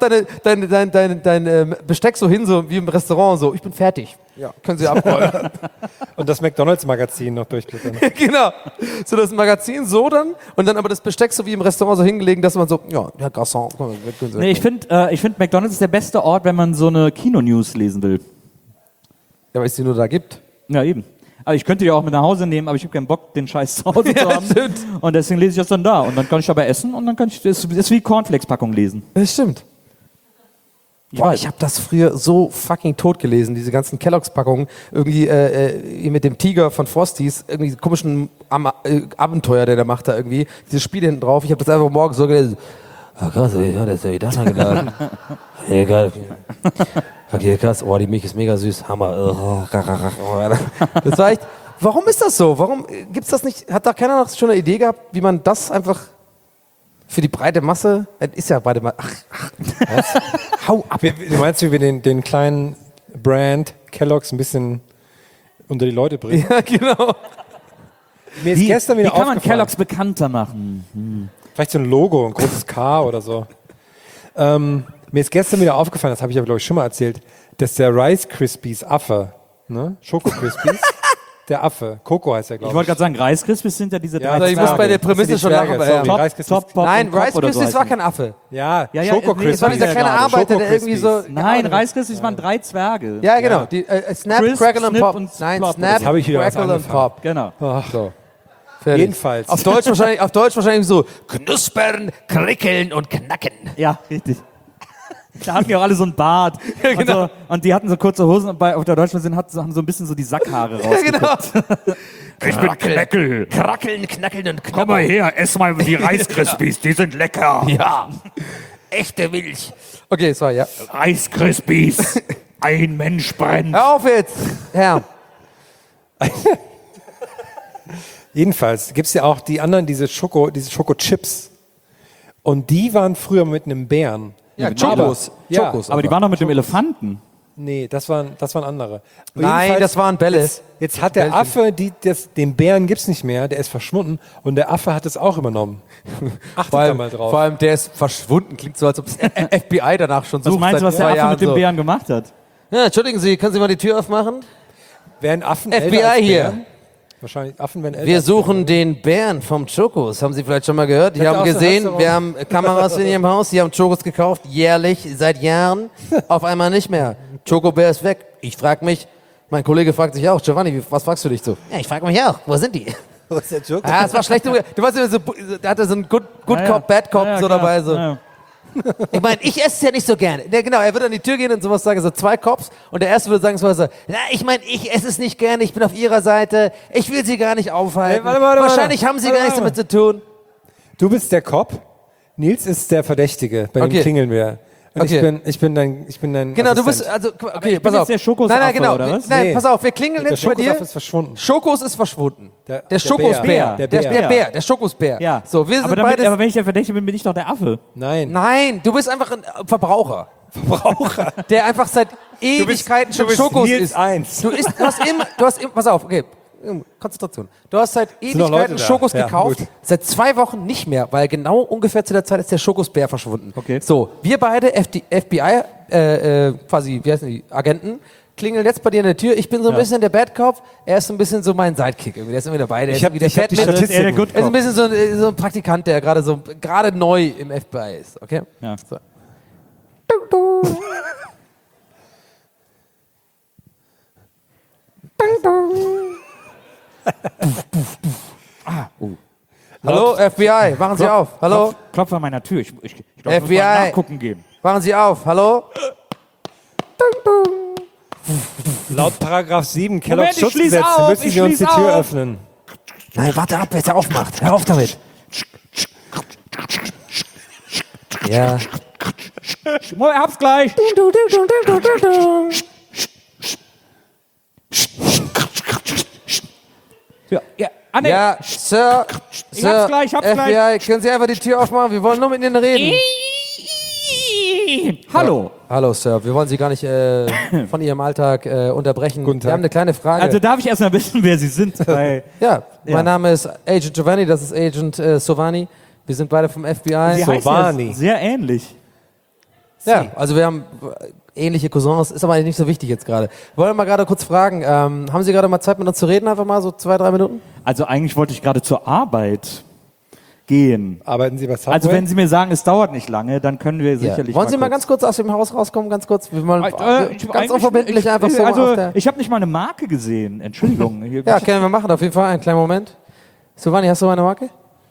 dein Besteck so hin, so wie im Restaurant so. Ich bin fertig. Ja, können Sie abrollen. Und das McDonald's-Magazin noch durchblättern. Genau. So das Magazin so dann und dann aber das Besteck so wie im Restaurant so hingelegen, dass man so, ja, Herr Garçon, komm, können Sie Nee, ich find McDonald's ist der beste Ort, wenn man so eine Kino-News lesen will. Ja, weil es die nur da gibt. Ja, eben. Aber ich könnte die auch mit nach Hause nehmen, aber ich habe keinen Bock, den Scheiß zu Hause zu haben. Stimmt. Und deswegen lese ich das dann da. Und dann kann ich dabei essen und dann kann ich, das ist wie Cornflakes-Packung lesen. Das stimmt. Boah, ich habe das früher so fucking tot gelesen, diese ganzen Kelloggs-Packungen, irgendwie mit dem Tiger von Frosties, irgendwie komischen Abenteuer, der macht da irgendwie, dieses Spiel hinten drauf, ich habe das einfach morgens so gelesen. Ah, krass, wie hat er das angeladen? Egal. Okay, krass, oh, die Milch ist mega süß, Hammer. Das war echt, warum ist das so? Warum gibt's das nicht, hat da keiner noch schon eine Idee gehabt, wie man das einfach für die breite Masse, ist ja breite Masse, was? Hau ab. Du meinst, wie wir den kleinen Brand Kellogg's ein bisschen unter die Leute bringen? Ja, genau. Mir ist gestern wieder wie kann man aufgefallen, Kellogg's bekannter machen? vielleicht so ein Logo, ein großes K oder so. Mir ist gestern wieder aufgefallen, das habe ich aber glaube ich schon mal erzählt, dass der Rice Krispies Affe, ne? Schoko Krispies, der Affe, Coco heißt er Ich glaube wollte gerade sagen, Rice Krispies sind ja diese Ja, drei Also ich muss bei der Prämisse schon lachen. Sorry, Top, Rice Krispies. Top, Pop Nein, und Pop Rice oder so Krispies war heißen kein Affe. Ja, Ja, Schoko nee, es war Das war Krispies. dieser kleine gerade. Arbeiter, der Schoko irgendwie so... die. Nein, Rice Krispies waren 3 Zwerge. Ja, genau. Die, Snap, Crisp, Crackle and Snip Pop. und Nein, Plop. Snap, Jetzt habe ich wieder was Crackle and angefangen. Pop. Genau. So. Fertig. Jedenfalls. Auf Deutsch wahrscheinlich so knuspern, krickeln und knacken. Ja, richtig. Da hatten die auch alle so einen Bart. Ja, genau. Und die hatten so kurze Hosen und auf der deutschen Version haben so ein bisschen so die Sackhaare Ja, rausgeguckt. genau. Ich bin Kneckel. Krackeln, knackeln und knacken. Komm mal her, ess mal die Rice Krispies, die sind lecker. Ja. Echte Milch. Okay, es war ja. Rice Krispies, ein Mensch brennt. Hör auf jetzt, Herr. Jedenfalls gibt es ja auch die anderen, diese Schokochips. Und die waren früher mit einem Bären. Ja, Chocos. Ja, Chocos. Aber die waren doch mit dem Elefanten. Nee, das waren andere. Nein, Jedenfalls, das waren Bälle. Jetzt hat der Affe, den Bären gibt es nicht mehr, der ist verschwunden und der Affe hat es auch übernommen. Achtet da mal drauf. Vor allem, der ist verschwunden. Klingt so, als ob das FBI danach schon sucht. Was meinst du, was seit der 2 Affe mit dem so. Bären gemacht hat? Ja, entschuldigen Sie, können Sie mal die Tür aufmachen? Wären Affen FBI älter als hier. Bären? Wahrscheinlich Affen werden älter. Wir als suchen den Bären vom Chokos. Haben Sie vielleicht schon mal gehört? Die Könnte haben auch so ein gesehen, Restaurant. wir haben Kameras in ihrem Haus, die haben Chokos gekauft, jährlich, seit Jahren. Auf einmal nicht mehr. Chocobär ist weg. Ich frage mich, mein Kollege fragt sich auch, Giovanni, was fragst du dich so? Ja, ich frage mich auch, wo sind die? Wo ist der Joker? Ja, es war schlecht. Du weißt, der hatte so einen Good Cop, Bad Cop so klar. dabei. So. Ja. Ich meine, ich esse es ja nicht so gerne. Ja, genau, er würde an die Tür gehen und sowas sagen, so 2 Cops. Und der erste würde sagen, so, na, ich meine, ich esse es nicht gerne, ich bin auf ihrer Seite, ich will sie gar nicht aufhalten. Hey, warte. Wahrscheinlich haben sie gar nichts damit zu tun. Du bist der Cop, Nils ist der Verdächtige, bei Okay. dem klingeln wir. Und Okay. ich bin dein Genau, du bist, Assistent. also, okay, ich pass bin auf. jetzt der Schokosaffe, Nein, genau. oder was? Nein, Nee. pass auf, wir klingeln Der jetzt bei dir. Schokosaffe ist verschwunden. Schokos ist verschwunden. Der Schokosbär. Bär. Der Bär, der Schokosbär. Ja. So, wir sind aber, damit, beides. aber wenn ich der Verdächtige bin, bin ich doch der Affe. Nein. Nein, du bist einfach ein Verbraucher. Der einfach seit Ewigkeiten schon Schokos Nils isst. 1. Du hast immer, pass auf, okay, Konzentration. Du hast seit noch Leute Ewigkeiten da? Schokos Ja, gekauft, gut. seit 2 Wochen nicht mehr, weil genau ungefähr zu der Zeit ist der Schokosbär verschwunden. Okay. So, wir beide FBI, quasi, wie heißen die, Agenten, klingeln jetzt bei dir an der Tür. Ich bin so ein bisschen der Bad Cop, er ist so ein bisschen so mein Sidekick. Irgendwie. Der ist immer dabei, der ist wie der ich hab die Batman. Also ist er der Statistiken. Good Er ist ein Cop. bisschen so ein Praktikant, der gerade neu im FBI ist, okay? Ja. So. Hallo, FBI, machen Sie auf. Hallo, Klopf an meiner Tür. Ich glaube, ich muss FBI. mal nachgucken gehen. machen Sie auf. Hallo? Laut Paragraph 7 Moment, Kelloggs ich schließ Schutzgesetz auf, müssen ich Sie uns die schließ Tür auf. öffnen. Nein, warte ab, wer es aufmacht. Hör auf damit. Ja. Ich hab's gleich. Ja. Ah, nee. Ja, Sir, Ich hab's gleich, FBI, können Sie einfach die Tür aufmachen? Wir wollen nur mit Ihnen reden. Hallo. Hallo, Sir, wir wollen Sie gar nicht von Ihrem Alltag unterbrechen. Guten Tag. Wir haben eine kleine Frage. Also darf ich erst mal wissen, wer Sie sind? Weil ja, Ja. mein Name ist Agent Giovanni, das ist Agent Sovani. Wir sind beide vom FBI. Sie heißen Sovani. ja sehr ähnlich. Ja, also wir haben ähnliche Cousins, ist aber nicht so wichtig jetzt gerade. Wollen wir mal gerade kurz fragen, haben Sie gerade mal Zeit mit uns zu reden, einfach mal so 2-3 Minuten? Also eigentlich wollte ich gerade zur Arbeit gehen. Arbeiten Sie bei Subway? Also wenn Sie mir sagen, es dauert nicht lange, dann können wir sicherlich Wollen Sie mal kurz- ganz kurz aus dem Haus rauskommen, ganz kurz? Wir wollen Ich- ganz eigentlich- unverbindlich einfach so Also auf der... ich habe nicht mal eine Marke gesehen. Entschuldigung. Hier- Ja, können wir machen, auf jeden Fall, einen kleinen Moment. Sovani, hast du eine Marke?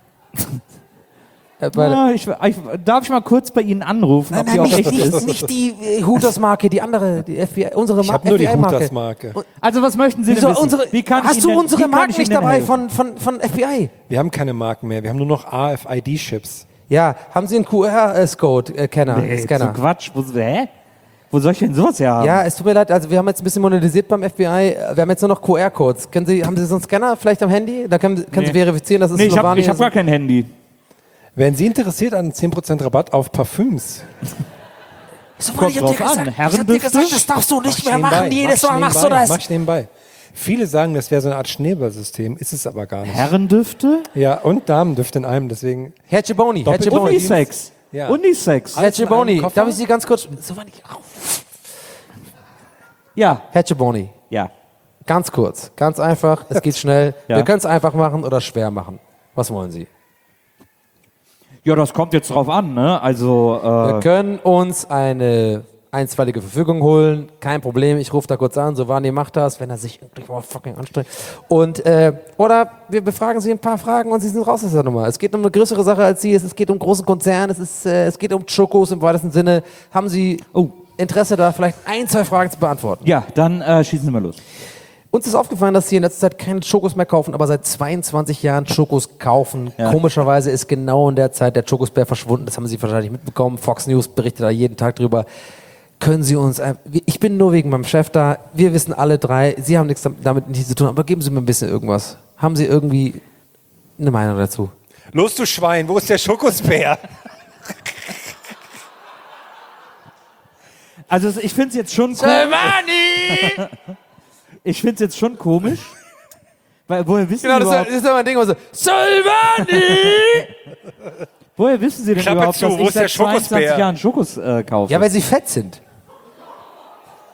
Ja, darf ich mal kurz bei Ihnen anrufen, ob die auch richtig ist? nicht die Hooters-Marke, die andere, die FBI, unsere ich habe nur die FBI-Marke. Hooters-Marke. Also was möchten Sie denn Wieso, wissen? Wie kann ich hast Ihnen du denn- unsere wie kann Marken ich nicht Ihnen denn dabei helfen? von FBI? Wir haben keine Marken mehr, wir haben nur noch RFID-Chips. Ja, haben Sie einen QR-Code-Scanner? Nee, so Quatsch. Hä? Wo soll ich denn sowas her haben? Ja, es tut mir leid, also wir haben jetzt ein bisschen modernisiert beim FBI. Wir haben jetzt nur noch QR-Codes. Haben Sie so einen Scanner vielleicht am Handy? Da können Sie verifizieren, dass es Nee, ich habe Sovani hab ist. gar kein Handy. Wären Sie interessiert an 10% Rabatt auf Parfüms? Sovani, Kommt drauf an. Herrendüfte? das darfst du nicht mehr Nebenbei, machen. Jedes Mal machst du das. Mach ich nebenbei. Viele sagen, das wäre so eine Art Schneeballsystem, ist es aber gar nicht. Herrendüfte? Ja, und Damendüfte in einem, deswegen. Herr Ciboni, Herr Doppelt- Ciboni. Unisex. Ja. Unisex. Herr Ciboni, in einem Koffer? darf ich Sie ganz kurz... Sovani, Ja, Herr Ciboni, ja. ganz kurz, ganz einfach, es geht schnell. Ja. Wir können es einfach machen oder schwer machen. Was wollen Sie? Ja, das kommt jetzt drauf an, ne? Also, Wir können uns eine einstweilige Verfügung holen, kein Problem, ich rufe da kurz an, Sovani macht das, wenn er sich wirklich mal fucking anstrengt. Und, oder wir befragen Sie ein paar Fragen und Sie sind raus aus der Nummer. Es geht um eine größere Sache als Sie, es geht um einen großen Konzern, es geht um Chokos im weitesten Sinne. Haben Sie Interesse da, vielleicht 1-2 Fragen zu beantworten? ja, dann schießen Sie mal los. Uns ist aufgefallen, dass Sie in letzter Zeit keine Chokos mehr kaufen, aber seit 22 Jahren Chokos kaufen. Ja. Komischerweise ist genau in der Zeit der Chokosbär verschwunden. Das haben Sie wahrscheinlich mitbekommen. Fox News berichtet da jeden Tag drüber. Können Sie uns, ich bin nur wegen meinem Chef da. Wir wissen alle 3, Sie haben nichts damit nichts zu tun, aber geben Sie mir ein bisschen irgendwas. Haben Sie irgendwie eine Meinung dazu? Los, du Schwein, wo ist der Schokosbär? Also ich finde es jetzt schon komisch. Ich finde es jetzt schon komisch. Weil, woher wissen Genau, Sie das überhaupt, ist immer ein Ding, wo so, Sylvani! woher wissen Sie denn Klappe überhaupt, zu, dass wo ich ist der seit 22 Schokosbär? Jahren Schokos kaufe? Ja, weil Sie fett sind.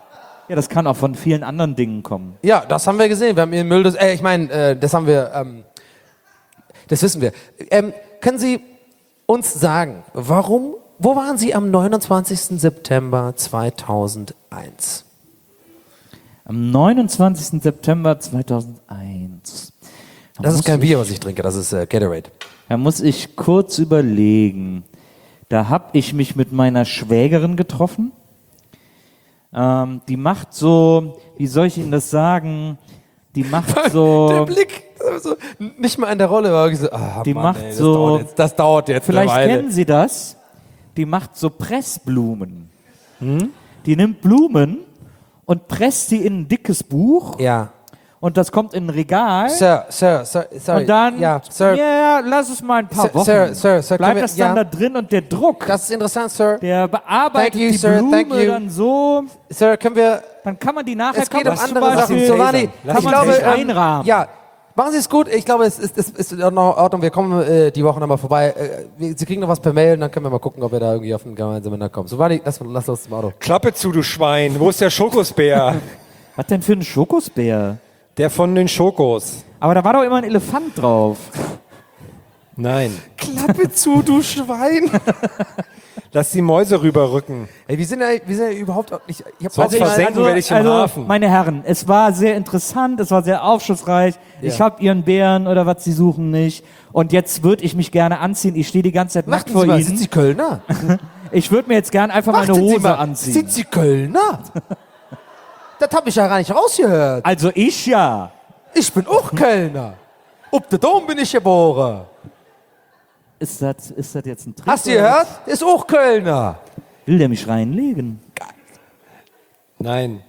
Ja, das kann auch von vielen anderen Dingen kommen. Ja, das haben wir gesehen. Wir haben ihren Müll, das haben wir, das wissen wir. Können Sie uns sagen, wo waren Sie am 29. September 2001? Am 29. September 2001. Das ist kein Bier, was ich trinke, das ist Gatorade. Da muss ich kurz überlegen. Da habe ich mich mit meiner Schwägerin getroffen. Die macht so, wie soll ich Ihnen das sagen? Die macht Der so, Blick, so, nicht mal in der Rolle, war wirklich so, die Mann, macht ey, so, das dauert jetzt vielleicht eine Weile. kennen Sie das. Die macht so Pressblumen. Die nimmt Blumen und presst sie in ein dickes Buch Ja. und das kommt in ein Regal. Sir, sorry. Und dann, ja, Sir, ja, lass es mal ein paar Wochen. Sir, können Bleibt wir- das dann ja. da drin und der Druck, Das ist interessant, Sir. der bearbeitet Thank you, die sir, Blume thank you. dann so, Sir, können wir, dann kann man die nachher es geht um kann man zum andere Sachen. Beispiel- Giovanni, kann ich man glaube, sich einrahmen. ja, machen Sie es gut. Ich glaube, es ist in Ordnung. Wir kommen die Woche nochmal vorbei. Sie kriegen noch was per Mail und dann können wir mal gucken, ob wir da irgendwie auf einen gemeinsamen Nenner kommen. Giovanni, lass uns zum Auto. Klappe zu, du Schwein. Wo ist der Schokosbär? Was denn für ein Schokosbär? Der von den Schokos. Aber da war doch immer ein Elefant drauf. Nein. Klappe zu, du Schwein. Lass die Mäuse rüberrücken. Ey, wir sind ja überhaupt auch nicht. Ich hab Sonst versenken werde ich im Hafen. Meine Herren, es war sehr interessant, es war sehr aufschlussreich. Ja. Ich habe Ihren Bären oder was Sie suchen nicht. Und jetzt würde ich mich gerne anziehen. Ich stehe die ganze Zeit nackt Warten vor Sie mal, Ihnen. sind Sie Kölner? Ich würde mir jetzt gerne einfach meine Warten Sie Hose mal, anziehen. Sind Sie Kölner? Das habe ich ja gar nicht rausgehört. Also ich ja. Ich bin auch Kölner. Ob der Dom bin ich geboren. Ist das jetzt ein Trick? Hast du oder gehört? Ist auch Kölner. was? Will der mich reinlegen? Nein.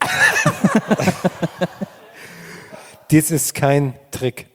Dies ist kein Trick.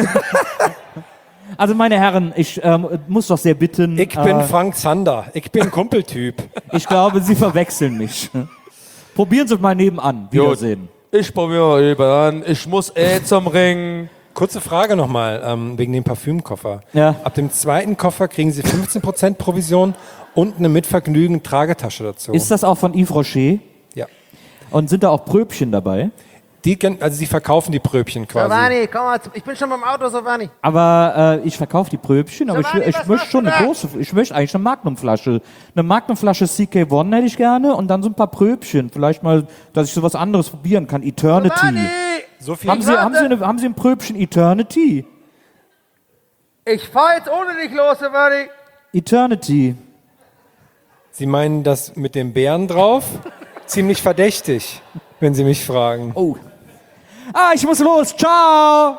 Also meine Herren, ich muss doch sehr bitten. Ich bin Frank Zander. Ich bin Kumpeltyp. Ich glaube, Sie verwechseln mich. Probieren Sie es mal nebenan. Wiedersehen. Ich probiere eben an. Ich muss zum Ring. Kurze Frage nochmal, wegen dem Parfümkoffer. Ja. Ab dem zweiten Koffer kriegen Sie 15% Provision und eine Mitvergnügen Tragetasche dazu. Ist das auch von Yves Rocher? Ja. Und sind da auch Pröbchen dabei? Also Sie verkaufen die Pröbchen quasi. Giovanni, komm mal, ich bin schon beim Auto, Giovanni. Aber ich verkaufe die Pröbchen, aber Giovanni, ich was möchte machst schon du eine da? große, ich möchte eigentlich eine Magnumflasche. Eine Magnumflasche CK1 hätte ich gerne und dann so ein paar Pröbchen. Vielleicht mal, dass ich sowas anderes probieren kann. Eternity. Giovanni, So viel. Haben Sie ein Pröbchen Eternity? ich fahr jetzt ohne dich los, Giovanni. Eternity. Sie meinen das mit dem Bären drauf? Ziemlich verdächtig, wenn Sie mich fragen. Oh. Ah, ich muss los. Ciao.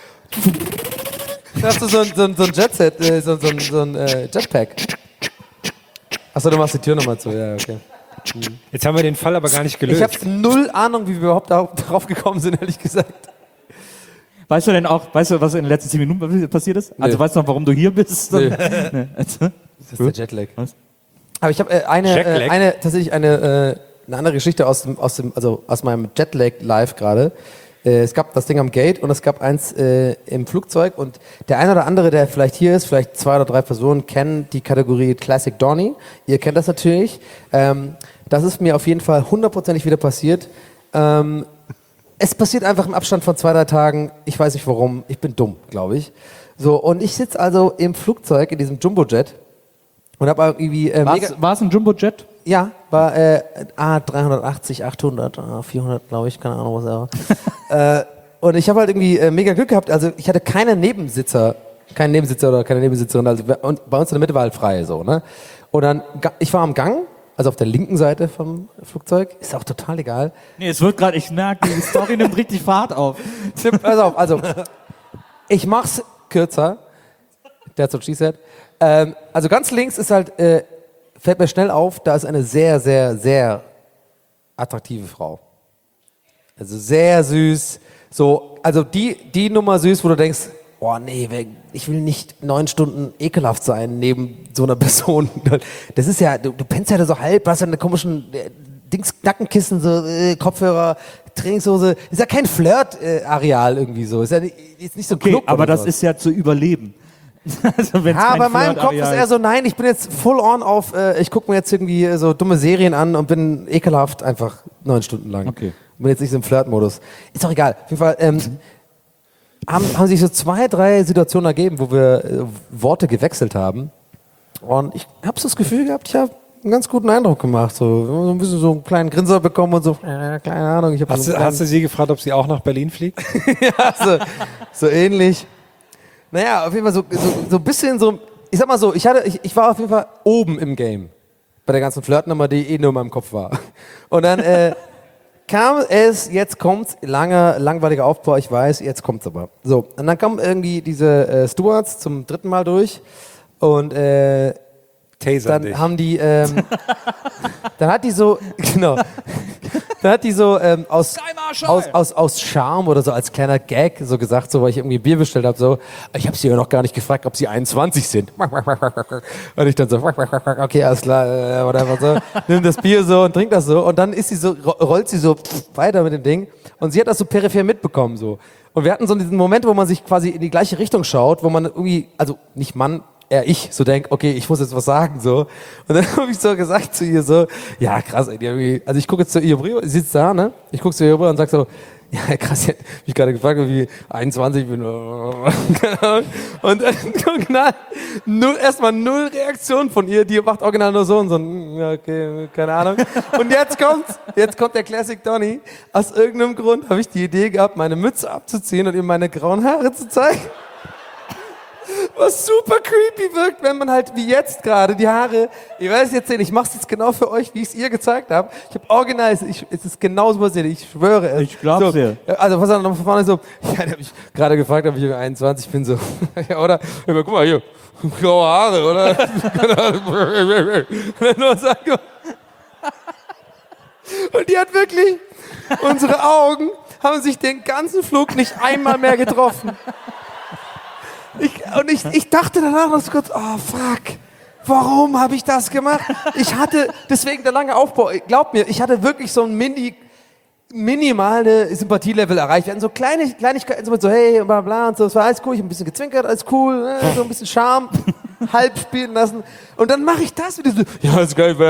Da hast du so ein Jetset, so ein Jetpack. Achso, du machst die Tür nochmal zu, ja, okay. Jetzt haben wir den Fall aber gar nicht Ich gelöst. habe null Ahnung, wie wir überhaupt darauf gekommen sind, ehrlich gesagt. Weißt du denn auch, was in den letzten 10 Minuten passiert ist? Also weißt du noch, warum du hier bist? Nö. Nee. Also, Das ist der Jetlag. Was? Aber ich habe tatsächlich eine andere Geschichte aus meinem Jetlag live gerade. Es gab das Ding am Gate und es gab eins im Flugzeug und der eine oder andere, der vielleicht hier ist, vielleicht 2 oder 3 Personen, kennen die Kategorie Classic Donny. Ihr kennt das natürlich. Das ist mir auf jeden Fall 100%ig wieder passiert. Es passiert einfach im Abstand von 2, 3 Tagen. Ich weiß nicht warum. Ich bin dumm, glaube ich. So, und ich sitze also im Flugzeug, in diesem Jumbojet und habe irgendwie war es ein Jumbojet? ja, war A380, 800, 400, glaube ich, keine Ahnung, was er war. Und ich habe halt irgendwie mega Glück gehabt. Also ich hatte keinen Nebensitzer oder keine Nebensitzerin. Also und bei uns in der Mitte war halt frei so, ne? Und dann, ich war am Gang, also auf der linken Seite vom Flugzeug. Ist auch total egal. Nee, es wird gerade, ich merke, die Story nimmt richtig Fahrt auf. Pass auf, also ich mach's kürzer. That's what she said. Also ganz links ist halt, fällt mir schnell auf, da ist eine sehr, sehr, sehr attraktive Frau. Also sehr süß. So, also die Nummer süß, wo du denkst, oh nee, ich will nicht 9 Stunden ekelhaft sein neben so einer Person. Das ist ja, du pennst ja so halb, hast ja eine komischen Nackenkissen, so Kopfhörer, Trainingshose. Ist ja kein Flirt-Areal irgendwie so. Ist ja nicht so ein Okay, Club aber oder das sowas. ist ja zu überleben. Also, wenn's Ja, kein bei meinem Kopf ist Flirtareal eher so, nein, ich bin jetzt full on auf, ich gucke mir jetzt irgendwie so dumme Serien an und bin ekelhaft einfach 9 Stunden lang. Okay. Bin jetzt nicht so im Flirt-Modus. Ist doch egal. Auf jeden Fall haben sich so 2, 3 Situationen ergeben, wo wir Worte gewechselt haben. Und ich habe so das Gefühl gehabt, ich habe einen ganz guten Eindruck gemacht. So ein bisschen so einen kleinen Grinser bekommen und so, keine Ahnung. Ich hab so einen Hast du sie gefragt, ob sie auch nach Berlin fliegt? ja, so ähnlich. Naja, auf jeden Fall so ein bisschen so, ich sag mal so, ich war auf jeden Fall oben im Game. Bei der ganzen Flirtnummer, die nur in meinem Kopf war. Und dann kam es, jetzt kommt's, langweiliger Aufbau, ich weiß, jetzt kommt's aber. So, und dann kommen irgendwie diese Stewards zum 3. Mal durch und Tasern dann dich. haben die, dann hat die so, genau, dann hat die so aus Charme oder so als kleiner Gag so gesagt, so weil ich irgendwie Bier bestellt habe, so, ich habe sie ja noch gar nicht gefragt, ob sie 21 sind. Und ich dann so, okay, alles klar, whatever, so, nimm das Bier so und trink das so und dann ist sie so, rollt sie so weiter mit dem Ding und sie hat das so peripher mitbekommen so. Und wir hatten so diesen Moment, wo man sich quasi in die gleiche Richtung schaut, wo man irgendwie, also nicht Mann, ich so denk, okay, ich muss jetzt was sagen, so. Und dann habe ich so gesagt zu ihr so, ja, krass, ey, die irgendwie, also ich gucke jetzt zu ihr rüber, sie sitzt da, ne? Ich gucke zu ihr rüber und sag so, ja, krass, ich hab mich gerade gefragt, wie 21 bin. Keine Ahnung. Und dann original, erstmal null Reaktion von ihr, die macht original nur so und so, ja, okay, keine Ahnung. Und jetzt kommt der Classic Donny. Aus irgendeinem Grund habe ich die Idee gehabt, meine Mütze abzuziehen und ihm meine grauen Haare zu zeigen. Was super creepy wirkt, wenn man halt wie jetzt gerade die Haare, ich weiß jetzt nicht, ich mach's jetzt genau für euch, wie ich es ihr gezeigt habe. Ich habe original, es ist genauso passiert, ich schwöre es. Ich glaub's dir. Also was er noch von vorne so, ja, der hab mich gerade gefragt, ob ich über 21 bin, so, ja, oder? Ja, guck mal hier, graue Haare, oder? Nur sagen, und die hat wirklich, unsere Augen haben sich den ganzen Flug nicht einmal mehr getroffen. Ich dachte danach noch so kurz, oh fuck, warum habe ich das gemacht? Ich hatte, deswegen der lange Aufbau, glaub mir, ich hatte wirklich so ein minimale Sympathielevel erreicht. Wir hatten so Kleinigkeiten, so hey, bla bla und so, es war alles cool, ich habe ein bisschen gezwinkert, alles cool, ne, so ein bisschen Charme, halb spielen lassen. Und dann mache ich das mit diesem, ja, ist geil,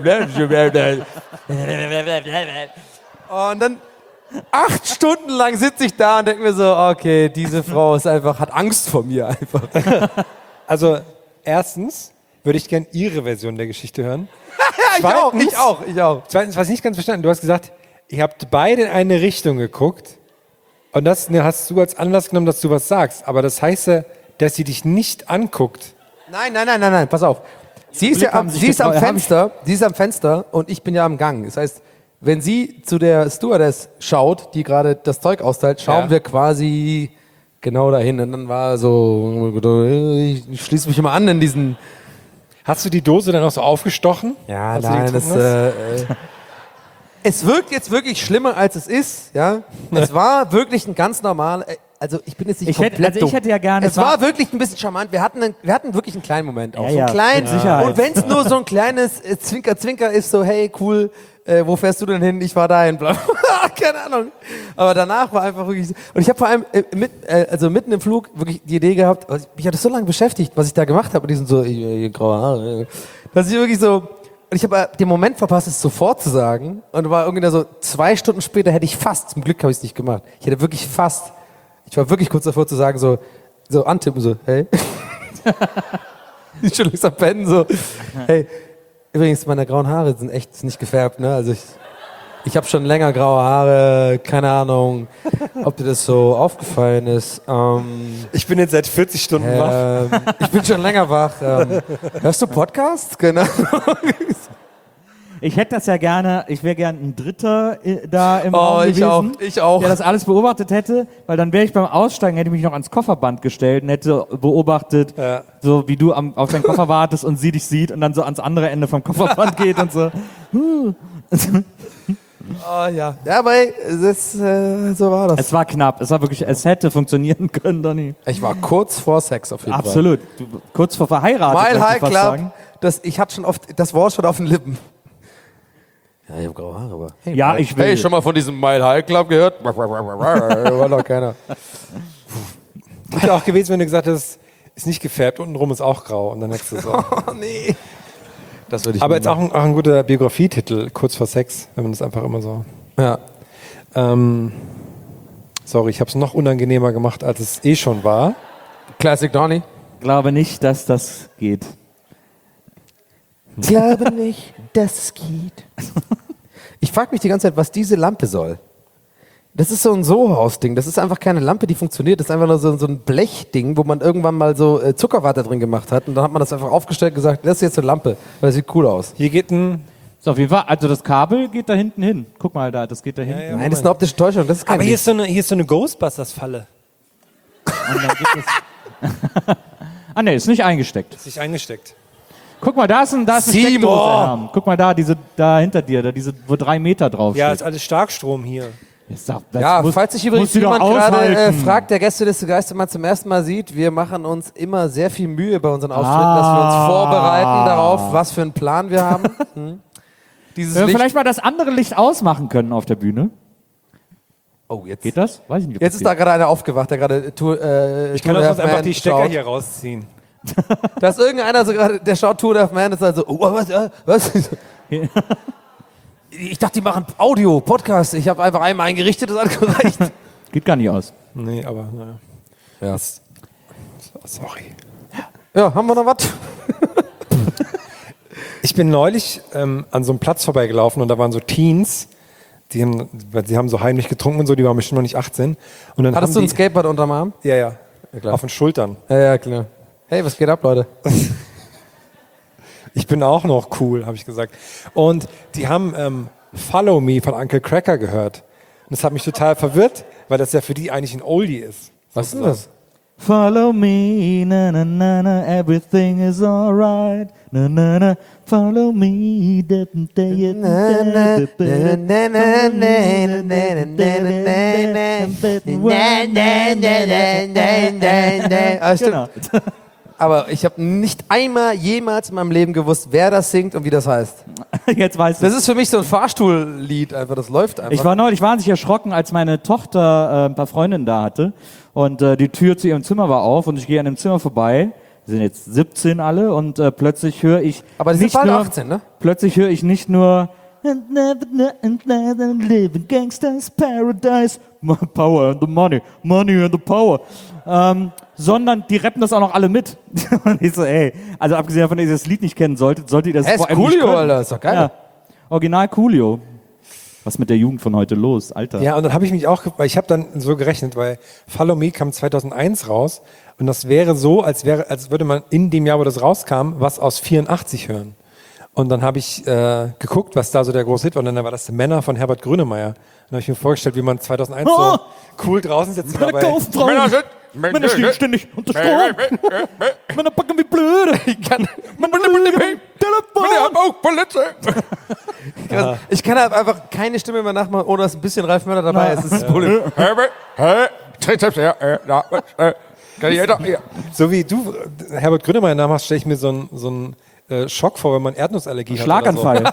und dann 8 Stunden lang sitze ich da und denke mir so, okay, diese Frau hat Angst vor mir einfach. Also, erstens würde ich gerne Ihre Version der Geschichte hören. Ja, ich auch. Zweitens, was ich nicht ganz verstanden, du hast gesagt, ihr habt beide in eine Richtung geguckt und das hast du als Anlass genommen, dass du was sagst. Aber das heißt ja, dass sie dich nicht anguckt. Nein, pass auf. Sie ist am Fenster und ich bin ja am Gang. Das heißt, wenn sie zu der Stewardess schaut, die gerade das Zeug austeilt, schauen wir quasi genau dahin. Und dann war so, ich schließe mich immer an in diesen... Hast du die Dose dann auch so aufgestochen? Ja, als du die nein, getrunken hast? es wirkt jetzt wirklich schlimmer, als es ist. Ja, es war wirklich ein ganz normal... Also ich bin jetzt nicht komplett dumm. Ich hätte ja gerne... Es war wirklich ein bisschen charmant. Wir hatten wirklich einen kleinen Moment auch. Ja, so einen ja, kleinen, mit Sicherheit. und wenn es nur so ein kleines Zwinker-Zwinker ist, so hey, cool, wo fährst du denn hin? Ich war dahin, bla. Keine Ahnung. Aber danach war einfach wirklich so. Und ich habe vor allem mitten im Flug wirklich die Idee gehabt, mich hat das so lange beschäftigt, was ich da gemacht habe, mit diesen so graue Haare, dass ich wirklich so... Und ich habe den Moment verpasst, es sofort zu sagen. Und war irgendwie da so 2 Stunden später hätte ich fast, zum Glück habe ich es nicht gemacht, ich war wirklich kurz davor zu sagen, so antippen, so, hey. Ich schon langsam pennen, so, hey. Übrigens, meine grauen Haare sind echt nicht gefärbt, ne? Also ich habe schon länger graue Haare, keine Ahnung, ob dir das so aufgefallen ist. Ich bin jetzt seit 40 Stunden wach. Ich bin schon länger wach. Hörst du Podcasts? Genau. Ich hätte das ja gerne, ich wäre gern ein Dritter da im Raum gewesen, ich auch. der das alles beobachtet hätte, weil dann wäre ich beim Aussteigen, hätte ich mich noch ans Kofferband gestellt und hätte beobachtet, so wie du auf deinen Koffer wartest und sie dich sieht und dann so ans andere Ende vom Kofferband geht und so. Oh ja. Ja, aber so war das. Es war knapp, es hätte funktionieren können, Donny. Ich war kurz vor Sex auf jeden Fall. Absolut. Kurz vor verheiratet, Mile möchte High ich fast Club, sagen. ich hatte schon oft das Wort schon auf den Lippen. Ja, ich habe graue Haare, aber... Hey, Ja, ich will. Hey, schon mal von diesem Mile High Club gehört? War doch keiner. Ist ja auch gewesen, wenn du gesagt hast, ist nicht gefärbt, untenrum ist auch grau. Und dann hättest du so. Oh nee. Das würde ich Aber nie jetzt auch ein guter Biografietitel, kurz vor Sex, wenn man das einfach immer so. machen. Ja. Sorry, ich habe es noch unangenehmer gemacht, als es eh schon war. Classic Donny. Glaube nicht, dass das geht. Glaube nicht, dass es geht. Ich frage mich die ganze Zeit, was diese Lampe soll. Das ist so ein Soho-Haus-Ding. Das ist einfach keine Lampe, die funktioniert. Das ist einfach nur so ein Blechding, wo man irgendwann mal so Zuckerwatte drin gemacht hat. Und dann hat man das einfach aufgestellt und gesagt, das ist jetzt eine Lampe, weil das sieht cool aus. Hier geht ein. So, auf jeden Fall, also das Kabel geht da hinten hin. Guck mal da, das geht da hinten. Nein, das ist eine optische Täuschung. Das ist kein Aber hier Licht. ist so eine Ghostbusters-Falle. Und dann gibt es ah ne, ist nicht eingesteckt. Ist nicht eingesteckt. Guck mal, da ist eine Steckdose. Herm. Guck mal da hinter dir, wo 3 Meter drauf Ja, steht. ist alles Starkstrom hier. Ja, falls sich übrigens musst du doch jemand gerade aushalten. fragt, der Gästeliste Geistermann zum ersten Mal sieht, wir machen uns immer sehr viel Mühe bei unseren Auftritten, dass wir uns vorbereiten darauf, was für einen Plan wir haben. Dieses Wenn wir Licht. vielleicht mal das andere Licht ausmachen können auf der Bühne. Oh, jetzt. Geht das? Weiß ich nicht. ob Jetzt das ist da gerade einer aufgewacht, der gerade Ich kann auch sonst einfach die Stecker hier rausziehen. Da ist irgendeiner so gerade, der schaut Tour of Man, ist halt so, oh, was? Ich dachte, die machen Audio, Podcast. Ich habe einfach einmal eingerichtet, das hat gereicht. geht gar nicht aus. Nee, aber naja. Ja. Sorry. Ja, haben wir noch was? Ich bin neulich an so einem Platz vorbeigelaufen und da waren so Teens, die haben so heimlich getrunken und so, die waren bestimmt noch nicht 18. Und dann Hattest du ein Skateboard unterm Arm? Ja, ja. klar. Auf den Schultern. Ja, klar. Hey, was geht ab, Leute? Ich bin auch noch cool, habe ich gesagt. Und die haben Follow Me von Uncle Cracker gehört. Und das hat mich total verwirrt, weil das ja für die eigentlich ein Oldie ist. Was ist denn das? Follow me, na na na na, everything is alright. Na na na, follow me, da da da Stimmt. Aber ich habe nicht einmal jemals in meinem Leben gewusst, wer das singt und wie das heißt. Jetzt weißt du. Das ist für mich so ein Fahrstuhllied, einfach, das läuft einfach. Ich war neulich wahnsinnig erschrocken, als meine Tochter ein paar Freundinnen da hatte und die Tür zu ihrem Zimmer war auf und ich gehe an dem Zimmer vorbei. Wir sind jetzt 17 alle und plötzlich höre ich Aber die sind nicht bald nur, 18, ne? Plötzlich höre ich nicht nur And never live in Gangsters Paradise, Power and the Money, Money and the Power, sondern die rappen das auch noch alle mit. Und ich so, ey, also abgesehen davon, dass ihr das Lied nicht kennen solltet ihr das vor ist allem nicht Coolio, können. Alter, ist doch geil. Ja. Original Coolio. Was mit der Jugend von heute los, Alter? Ja, und dann habe ich mich auch, weil ich habe dann so gerechnet, weil Follow Me kam 2001 raus und das wäre so, als würde man in dem Jahr, wo das rauskam, was aus 84 hören. Und dann habe ich geguckt, was da so der große Hit war. Und dann war das Männer von Herbert Grönemeyer. Dann habe ich mir vorgestellt, wie man 2001 so cool draußen sitzt. Männer kaufen Frauen. Männer stehen ständig unter Strom. Männer packen wie blöde. Ich kann halt einfach keine Stimme mehr nachmachen, ohne dass ein bisschen Ralf Möller dabei ist. Das ist das Problem. So wie du Herbert Grönemeyer nachmachst, stelle ich mir so einen Schock vor, wenn man Erdnussallergie hat. Schlaganfall.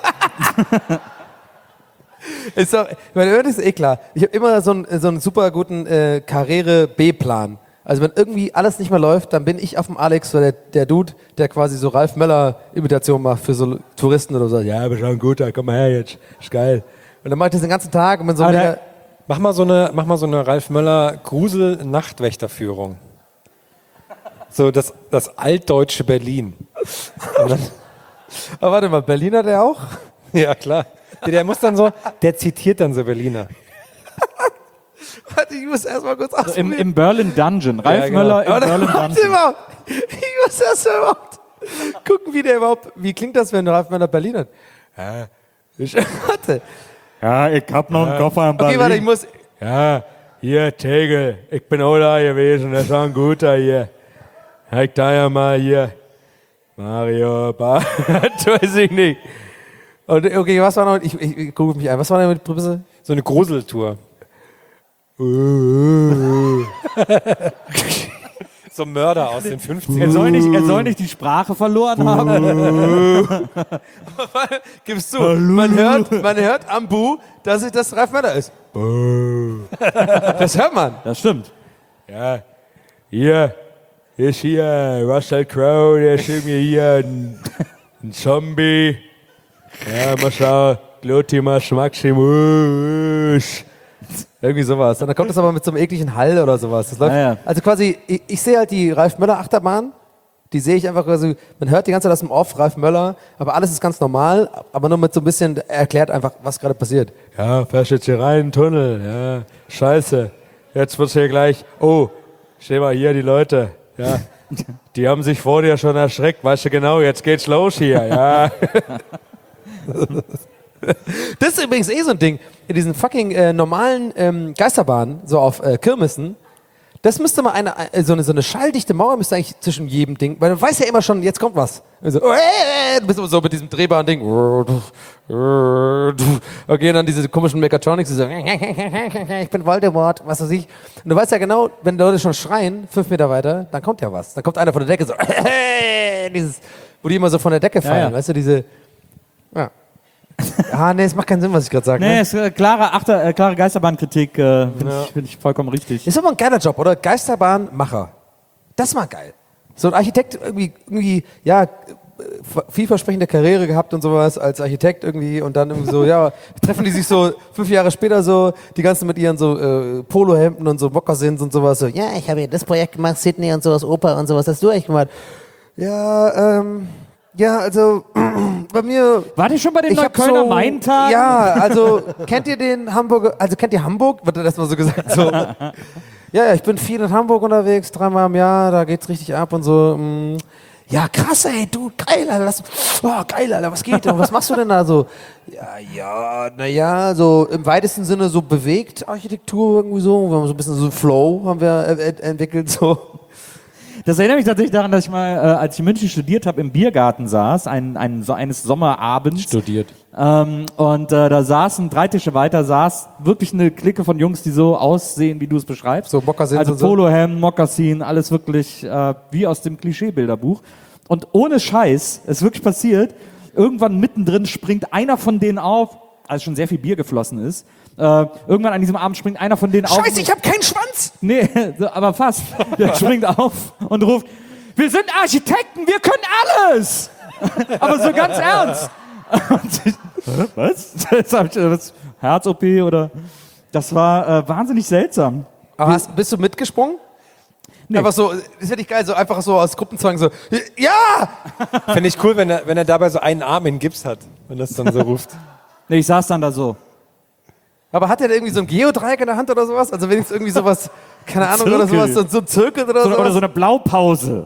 Ist doch, ich meine, das ist eh klar. Ich habe immer so einen super guten Karriere-B-Plan. Also wenn irgendwie alles nicht mehr läuft, dann bin ich auf dem Alex, so der Dude, der quasi so Ralf Möller-Imitation macht für so Touristen oder so. Ja, bist schon ein guter, komm mal her jetzt, ist geil. Und dann mache ich das den ganzen Tag und bin so mega... Mach mal so eine Ralf Möller Grusel-Nachtwächterführung. So das altdeutsche Berlin. Aber warte mal, Berliner der auch? Ja, klar. Der muss dann so, der zitiert dann so Berliner. Warte, ich muss erstmal kurz ausprobieren. Im Berlin Dungeon. Ralf genau. Möller im Warte, Berlin warte Dungeon. mal. Ich muss erstmal überhaupt gucken, wie klingt das, wenn Ralf Möller Berlin hat? Warte. Ja, ich hab noch einen Koffer im Berlin. Okay, warte, ich muss... Ja, hier, Tegel, ich bin auch da gewesen, das war ein guter hier. Ich da ja mal hier, Mario, weiß ich nicht. Und, okay, was war noch... Ich gucke mich ein. Was war denn mit Prämisse? So eine Gruseltour. So Mörder aus den 50ern. Er soll nicht die Sprache verloren haben. Gibst du, man hört am Bu, dass das Ralf Möller ist. Das hört man. Das stimmt. Ja, hier, ist hier Russell Crowe, der ist irgendwie hier ein Zombie. Ja, mal schauen, Glotimas Maximus. Irgendwie sowas. Und dann kommt das aber mit so einem ekligen Hall oder sowas. Das läuft, Ja. Also quasi, ich sehe halt die Ralf Möller Achterbahn. Die sehe ich einfach, also man hört die ganze Zeit aus dem Off, Ralf Möller, aber alles ist ganz normal, aber nur mit so ein bisschen erklärt einfach, was gerade passiert. Ja, fährst jetzt hier rein in den Tunnel. Ja, scheiße. Jetzt wird's hier gleich. Oh, steh mal hier, die Leute. Ja, die haben sich vor dir schon erschreckt. Weißt du genau, jetzt geht's los hier. Ja. Das ist übrigens so ein Ding. In diesen fucking normalen Geisterbahnen, so auf Kirmessen, das müsste mal so eine schalldichte Mauer müsste eigentlich zwischen jedem Ding, weil du weißt ja immer schon, jetzt kommt was. Also, du bist immer so mit diesem drehbaren Ding. Okay, dann diese komischen Mechatronics, die so, ich bin Voldemort, was weiß ich. Und du weißt ja genau, wenn die Leute schon schreien, 5 Meter weiter, dann kommt ja was. Dann kommt einer von der Decke so, dieses, wo die immer so von der Decke fallen, ja. weißt du, diese, ja. Ah, nee, es macht keinen Sinn, was ich gerade sage. Nee, Ne? ist klare Geisterbahnkritik, find ich vollkommen richtig. Ist aber ein geiler Job, oder? Geisterbahnmacher. Das ist mal geil. So ein Architekt irgendwie, ja, vielversprechende Karriere gehabt und sowas als Architekt irgendwie und dann irgendwie so, ja, treffen die sich so 5 Jahre später so, die ganzen mit ihren so Polohemden und so Mokassins und sowas so, ja, ich habe ja das Projekt gemacht, Sydney und sowas, Oper und sowas, hast du eigentlich gemacht? Ja, also bei mir... Wart ihr schon bei dem Ich hab Neuköllner so, Main-Tag? Ja, also kennt ihr den Hamburger, also kennt ihr Hamburg? Wird das mal so gesagt? So. Ja, ich bin viel in Hamburg unterwegs, 3-mal im Jahr, da geht's richtig ab und so. Ja, krass, ey, du, geil, Alter, geil, Alter, was geht denn? Was machst du denn da so? Naja, so im weitesten Sinne so bewegt Architektur irgendwie so. Wir haben so ein bisschen so Flow haben wir entwickelt, so. Das erinnert mich tatsächlich daran, dass ich mal, als ich in München studiert habe, im Biergarten saß, eines Sommerabends. Studiert. Und da saßen 3 Tische weiter, saß wirklich eine Clique von Jungs, die so aussehen, wie du es beschreibst. So Mokassins Also und so. Polohemd, Mokassin, alles wirklich wie aus dem Klischeebilderbuch. Und ohne Scheiß, es ist wirklich passiert, irgendwann mittendrin springt einer von denen auf, als schon sehr viel Bier geflossen ist, irgendwann an diesem Abend springt einer von denen auf. Scheiße, ich hab keinen Schwanz! Nee, aber fast. Der springt auf und ruft, wir sind Architekten, wir können alles! Aber so ganz ernst. Und ich, was? Das Herz-OP oder? Das war wahnsinnig seltsam. Aber bist du mitgesprungen? Nee. Einfach so, ist ja nicht geil, so einfach so aus Gruppenzwang so, ja! Finde ich cool, wenn er dabei so einen Arm in Gips hat, wenn das dann so ruft. Nee, ich saß dann da so. Aber hat er irgendwie so ein Geodreieck in der Hand oder sowas? Also wenigstens irgendwie sowas, keine Ahnung, oder Zirkel. sowas, so ein Zirkel oder Oder sowas? so eine Blaupause.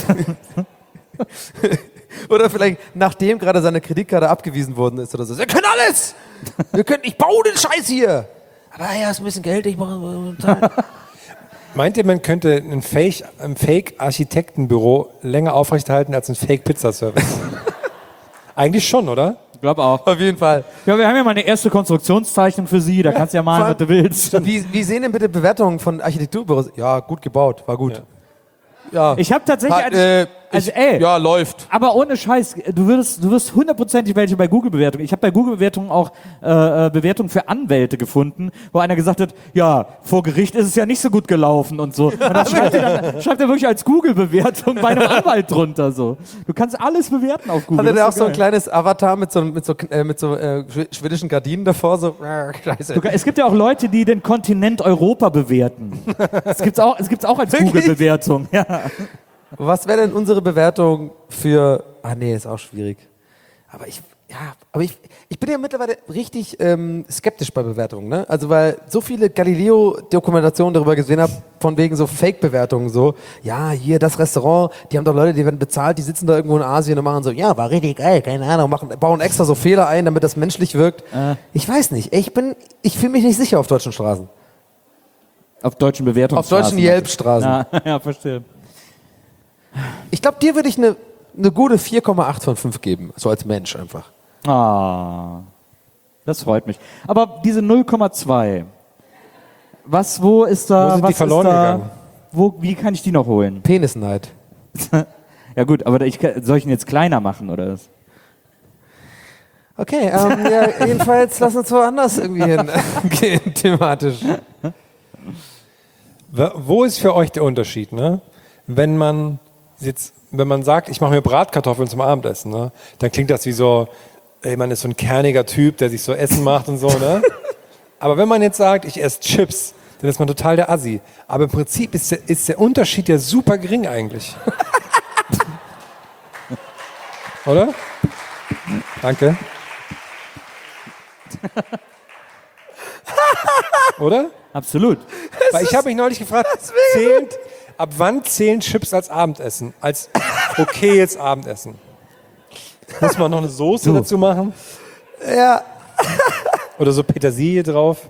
Oder vielleicht nachdem gerade seine Kreditkarte abgewiesen worden ist oder so. Wir können alles! Ich baue den Scheiß hier! Aber ja, ist ein bisschen Geld, ich mache... Meint ihr, man könnte ein Fake-Architektenbüro länger aufrechterhalten als ein Fake-Pizzaservice? Eigentlich schon, oder? Ich glaube auch. Auf jeden Fall. Ja, wir haben ja mal eine erste Konstruktionszeichnung für Sie, da kannst du ja malen, was du willst. Wie sehen denn bitte Bewertungen von Architekturbüros? Ja, gut gebaut, war gut. Ja. Ich habe tatsächlich, Ja, läuft. aber ohne Scheiß, du wirst hundertprozentig welche bei Google-Bewertungen. Ich habe bei Google-Bewertungen auch Bewertungen für Anwälte gefunden, wo einer gesagt hat, ja, vor Gericht ist es ja nicht so gut gelaufen und so. Und dann schreibt er wirklich als Google-Bewertung bei einem Anwalt drunter so. Du kannst alles bewerten auf Google. Hatte der auch Das ist so ein geil. kleines Avatar mit so schwedischen Gardinen davor? So, scheiße. Es gibt ja auch Leute, die den Kontinent Europa bewerten. Es gibt's auch als Wirklich? Google-Bewertung. Ja. Was wäre denn unsere Bewertung für... Ah nee, ist auch schwierig. Aber ich bin ja mittlerweile richtig skeptisch bei Bewertungen. Ne? Also weil so viele Galileo-Dokumentationen darüber gesehen habe, von wegen so Fake-Bewertungen. So, ja, hier das Restaurant, die haben doch Leute, die werden bezahlt, die sitzen da irgendwo in Asien und machen so, ja, war richtig geil, keine Ahnung, bauen extra so Fehler ein, damit das menschlich wirkt. Ich weiß nicht, ich fühle mich nicht sicher auf deutschen Straßen. Auf deutschen Bewertungsstraßen. Auf deutschen Yelp-Straßen. Ja, ja, verstehe. Ich glaube, dir würde ich eine gute 4,8 von 5 geben, so als Mensch einfach. Ah, das freut mich. Aber diese 0,2, wo ist da? Wo sind die was verloren ist da, gegangen? Wie kann ich die noch holen? Penisneid. Ja gut, aber soll ich ihn jetzt kleiner machen oder was? Okay, ja, jedenfalls lass uns woanders irgendwie hingehen, thematisch. Wo ist für euch der Unterschied? Ne? wenn man sagt, ich mache mir Bratkartoffeln zum Abendessen, ne? Dann klingt das wie so, ey, man ist so ein kerniger Typ, der sich so Essen macht und so, ne? Aber wenn man jetzt sagt, ich esse Chips, dann ist man total der Assi. Aber im Prinzip ist der Unterschied ja super gering eigentlich. Oder? Danke. Oder? Absolut. Weil ich habe mich neulich gefragt, ab wann zählen Chips als Abendessen? Als okayes Abendessen? Muss man noch eine Soße dazu machen? Ja, Oder so Petersilie drauf?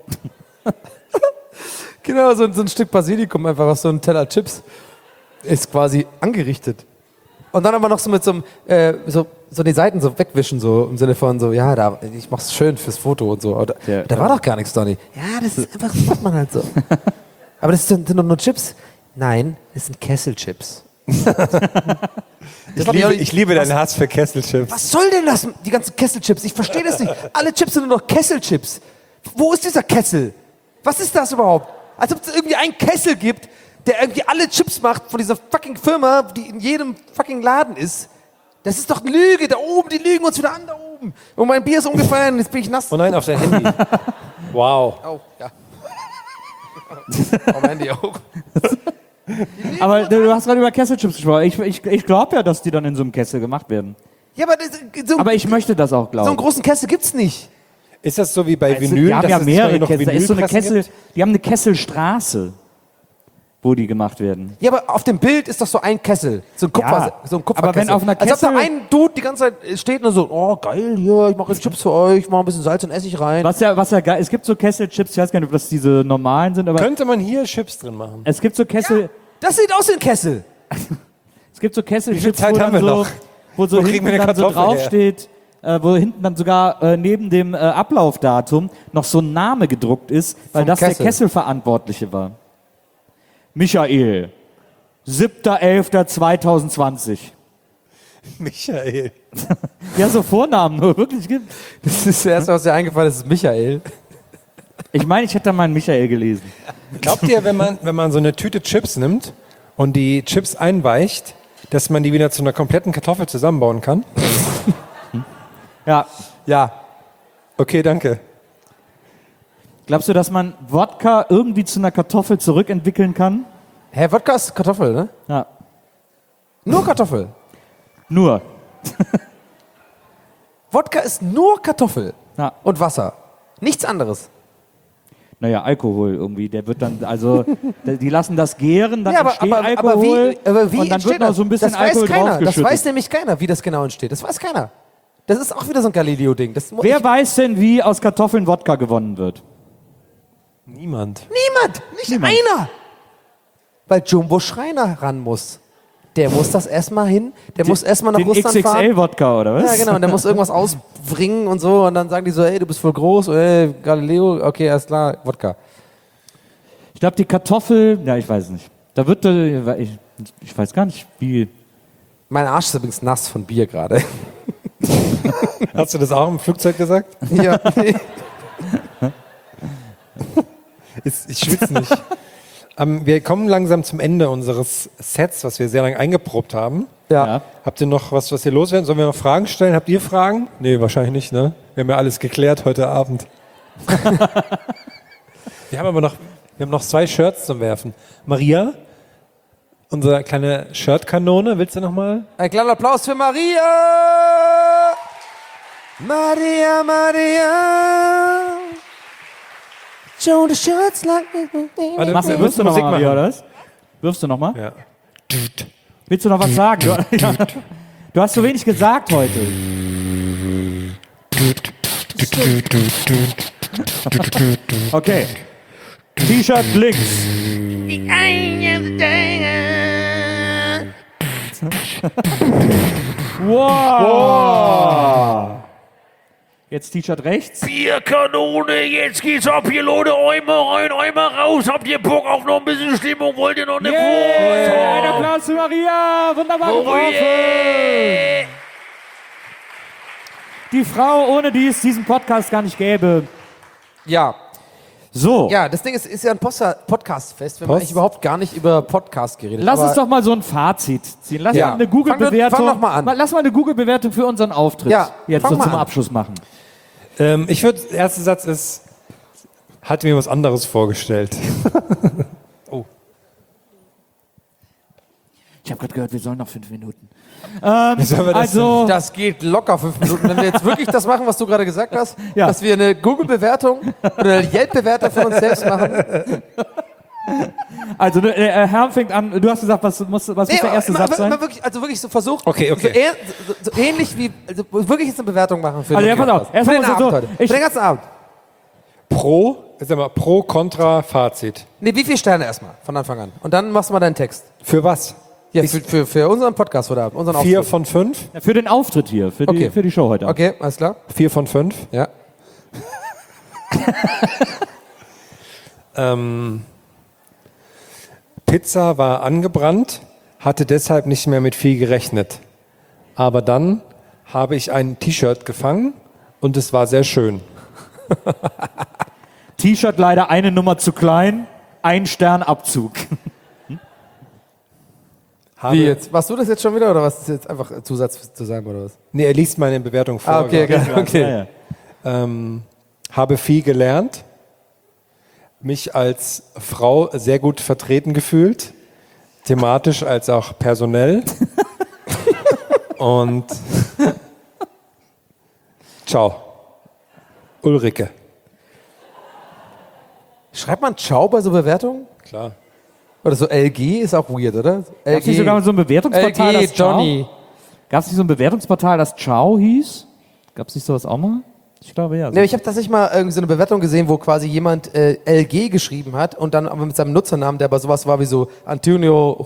genau, so ein Stück Basilikum einfach auf so einen Teller Chips ist quasi angerichtet. Und dann aber noch so mit so die Seiten so wegwischen, so im Sinne von so, ja, ich mach's schön fürs Foto und so. Da war doch gar nichts, Donny. Ja, das ist einfach, das macht man halt so. Aber das sind nur Chips? Nein, das sind Kesselchips. Ich liebe deinen Hass für Kesselchips. Was soll denn das, die ganzen Kesselchips? Ich verstehe das nicht. Alle Chips sind nur noch Kesselchips. Wo ist dieser Kessel? Was ist das überhaupt? Als ob es irgendwie einen Kessel gibt, der irgendwie alle Chips macht von dieser fucking Firma, die in jedem fucking Laden ist. Das ist doch eine Lüge. Da oben, die lügen uns wieder an, da oben. Und mein Bier ist umgefallen, jetzt bin ich nass. Oh nein, auf dein Handy. Wow. Oh, ja. Auf mein Handy auch. Aber du hast gerade über Kesselchips gesprochen. Ich glaube ja, dass die dann in so einem Kessel gemacht werden. Ja, Aber ich möchte das auch so einen glauben. großen Kessel gibt's nicht. Ist das so wie bei Also, Vinyl? die haben ja es mehrere noch Kessel. Da ist so eine Vinylpressen Kessel, gibt? die haben eine Kesselstraße, wo die gemacht werden. Ja, aber auf dem Bild ist doch so ein Kessel. So ein Kupferkessel. aber wenn auf einer Als ob da Kessel- ein Dude die ganze Zeit steht und so, oh geil, hier, ich mache jetzt Chips für euch, ich mache ein bisschen Salz und Essig rein. Was ja geil, es gibt so Kesselchips, ich weiß gar nicht, ob das diese normalen sind, aber Könnte man hier Chips drin machen? es gibt so Kessel, Das sieht aus wie ein Kessel. es gibt so Kesselchips, Zeit wo haben dann wir so, noch? wo so Wo kriegen wir hinten eine dann so Kartoffel her? draufsteht, wo hinten dann sogar neben dem Ablaufdatum noch so ein Name gedruckt ist, weil Vom das Kessel. der Kesselverantwortliche war. Michael, 7.11.2020. Michael. Ja, so Vornamen nur, wirklich. Das ist das erste, was dir eingefallen ist, ist Michael. Ich meine, ich hätte da mal einen Michael gelesen. Glaubt ihr, wenn man so eine Tüte Chips nimmt und die Chips einweicht, dass man die wieder zu einer kompletten Kartoffel zusammenbauen kann? Ja. Ja. Okay, danke. Glaubst du, dass man Wodka irgendwie zu einer Kartoffel zurückentwickeln kann? Hä, Wodka ist Kartoffel, ne? Ja. Nur Kartoffel. Nur. Wodka ist nur Kartoffel Ja. und Wasser. Nichts anderes. Naja, Alkohol irgendwie. Der wird dann, also, die lassen das gären, dann Ja, entsteht Alkohol. aber wie und dann wird entsteht noch das? so ein bisschen Das weiß Alkohol keiner. Das draufgeschüttet. weiß nämlich keiner, wie das genau entsteht. Das weiß keiner. Das ist auch wieder so ein Galileo-Ding. Wer weiß denn, wie aus Kartoffeln Wodka gewonnen wird? Niemand. Niemand, nicht einer. Weil Jumbo Schreiner ran muss. Der muss das erstmal hin. Der muss erstmal nach Den Russland fahren. XXL-Wodka, oder was? Ja, genau. Und der muss irgendwas ausbringen und so. Und dann sagen die so, ey, du bist voll groß. Ey, Galileo, okay, alles klar, Wodka. Ich glaube, die Kartoffel, ja, ich weiß nicht. Da wird, ich weiß gar nicht, wie. Mein Arsch ist übrigens nass von Bier gerade. Hast du das auch im Flugzeug gesagt? Ja. Ich schwitze nicht. Wir kommen langsam zum Ende unseres Sets, was wir sehr lange eingeprobt haben. Ja. Habt ihr noch was ihr loswerden? Sollen wir noch Fragen stellen? Habt ihr Fragen? Nee, wahrscheinlich nicht, ne? Wir haben ja alles geklärt heute Abend. Wir haben noch 2 Shirts zum Werfen. Maria, unsere kleine Shirtkanone, willst du noch mal? Ein kleiner Applaus für Maria! Maria, Maria! Show the shirts like... Warte, Wirfst du noch mal, Maria, oder was? Wirfst du noch mal? Ja. Willst du noch was sagen? Du hast so wenig gesagt heute. Okay. T-Shirt links. Wow. Jetzt T-Shirt rechts. Bierkanone, jetzt geht's ab, hier Leute, Eimer rein, Eimer raus. Habt ihr Bock auf noch ein bisschen Stimmung? Wollt ihr noch eine Yeah. Ein Wurst? Applaus für Maria. Wunderbar Oh geworfen. yeah. Die Frau, ohne die es diesen Podcast gar nicht gäbe. Ja. So, Ja, das Ding ist ja ein Podcast-Fest. Wir haben eigentlich überhaupt gar nicht über Podcast geredet. lass aber uns doch mal so ein Fazit ziehen. Lass Ja. mal eine Google-Bewertung. Fang doch mal an. Lass mal eine Google-Bewertung für unseren Auftritt Ja, jetzt fang so mal zum an. Abschluss machen. Ich würde, der erste Satz ist, hatte mir was anderes vorgestellt. Ich habe gerade gehört, wir sollen noch 5 Minuten. Wie sollen wir das Also, das geht locker 5 Minuten. Wenn wir jetzt wirklich das machen, was du gerade gesagt hast, Ja. dass wir eine Google-Bewertung oder eine Yelp-Bewertung von uns selbst machen. Herr fängt an. Du hast gesagt, was muss der erste Satz sein? Wirklich so versucht, Okay. so ähnlich wie, wirklich jetzt eine Bewertung machen für Also, den ja, pass auf. Podcast. Erst Für den mal so- Abend heute. ich- Für den ganzen Abend. Pro, Contra, Fazit. Nee, wie viele Sterne erstmal von Anfang an? Und dann machst du mal deinen Text. Für was? Ja, für unseren Podcast heute Abend, unseren 4 Auftritt. von 5? Für den Auftritt hier, für die Show heute. Okay, alles klar. 4 von 5? Ja. Pizza war angebrannt, hatte deshalb nicht mehr mit viel gerechnet. Aber dann habe ich ein T-Shirt gefangen und es war sehr schön. T-Shirt leider eine Nummer zu klein, 1 Stern Abzug. Habe, Wie jetzt? Machst du das jetzt schon wieder oder was ist jetzt einfach Zusatz zu sagen oder was? Nee, er liest meine Bewertung vor. Okay, glaub ich. geil, okay. Ja. Habe viel gelernt, mich als Frau sehr gut vertreten gefühlt, thematisch als auch personell. Und ciao. Ulrike. Schreibt man Ciao bei so Bewertungen? Klar. Oder so LG ist auch weird, oder? Gab es nicht sogar so ein Bewertungsportal, LG, das Ciao? Johnny. Gab es nicht so ein Bewertungsportal, das Ciao hieß? Gab es nicht sowas auch mal? Ich glaube ja. Nee, ich habe tatsächlich mal irgendwie so eine Bewertung gesehen, wo quasi jemand LG geschrieben hat und dann aber mit seinem Nutzernamen, der aber sowas war wie so Antonio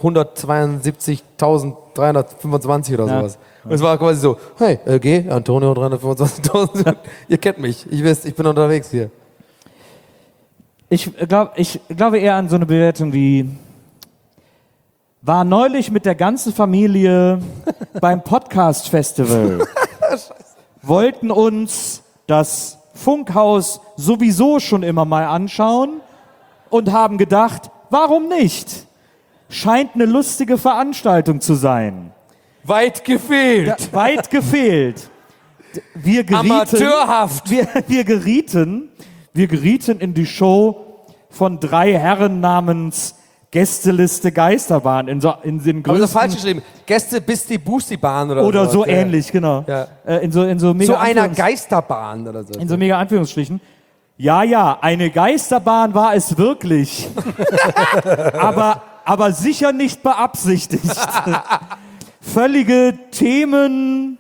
172.325 oder sowas. Und es war quasi so, hey, LG, Antonio 325.000, ihr kennt mich, ich wisst, ich bin unterwegs hier. Ich glaube eher an so eine Bewertung wie: War neulich mit der ganzen Familie beim Podcast-Festival. Wollten uns das Funkhaus sowieso schon immer mal anschauen und haben gedacht, warum nicht? Scheint eine lustige Veranstaltung zu sein. Weit gefehlt. Weit gefehlt. Wir gerieten, Amateurhaft. wir gerieten in die Show von 3 Herren namens Gästeliste Geisterbahn in den Aber das ist größten falsch geschrieben. Gäste bis die Boosti-Bahn oder oder so sowas, ja. ähnlich, genau. Ja. In so mega Zu einer Anführungs- Geisterbahn oder so. in so mega Anführungsstrichen. Ja, eine Geisterbahn war es wirklich. aber sicher nicht beabsichtigt. Völlige Themen,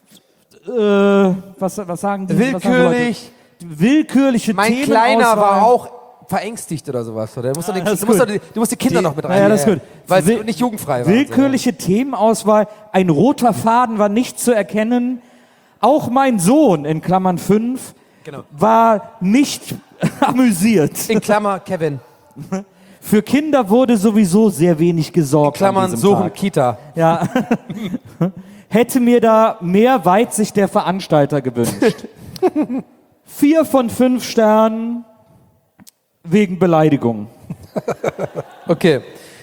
was sagen die? Willkürlich. Willkürliche Mein Themenauswahl. Kleiner war auch verängstigt oder sowas. Oder? Du musst die Kinder noch mit rein. Ja, das ist gut. Weil Will- es nicht jugendfrei war. Willkürliche Themenauswahl, ein roter Faden war nicht zu erkennen. Auch mein Sohn, in Klammern 5, Genau. war nicht amüsiert. In Klammer Kevin. Für Kinder wurde sowieso sehr wenig gesorgt. Klammern an diesem suchen Tag. Kita. Ja. Hätte mir da mehr Weitsicht der Veranstalter gewünscht. 4 von 5 Sternen wegen Beleidigung. Okay.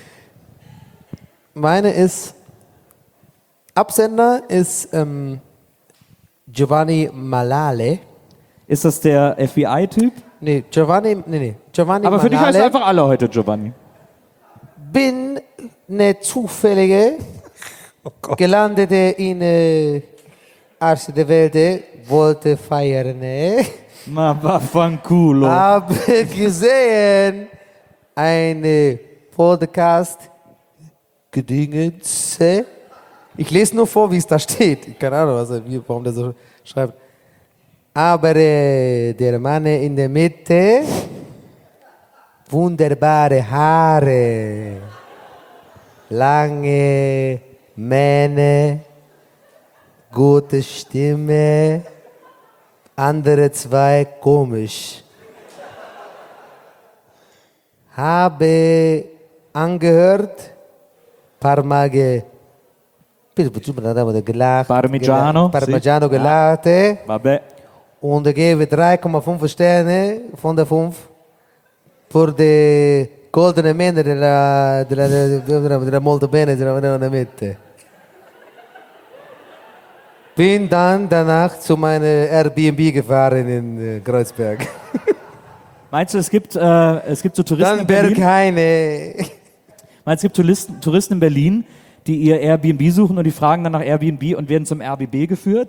Meine ist, Absender ist Giovanni Malale. Ist das der FBI-Typ? Giovanni Aber für dich heißt Malale. einfach alle heute Giovanni. Bin eine zufällige, gelandete in Arsch der Welt, wollte feiern. Ma vaffanculo. Habe gesehen, eine Podcast Gedingens. Ich lese nur vor, wie es da steht. Keine Ahnung, warum der so schreibt. Aber der Mann in der Mitte, wunderbare Haare, lange Mähne, gute Stimme, andere 2 komisch. Habe angehört, paar Mal Parmigiano, Parmigiano sì. Gelate Vabbè. und gebe 3,5 Sterne von der 5. for the goldene mene della molto bene della Mitte. Bin dann danach zu meiner Airbnb gefahren in Kreuzberg. Meinst du, es gibt so Touristen Dann in Berlin? Berghaine. Meinst du, es gibt Touristen in Berlin, die ihr Airbnb suchen und die fragen dann nach Airbnb und werden zum RBB geführt?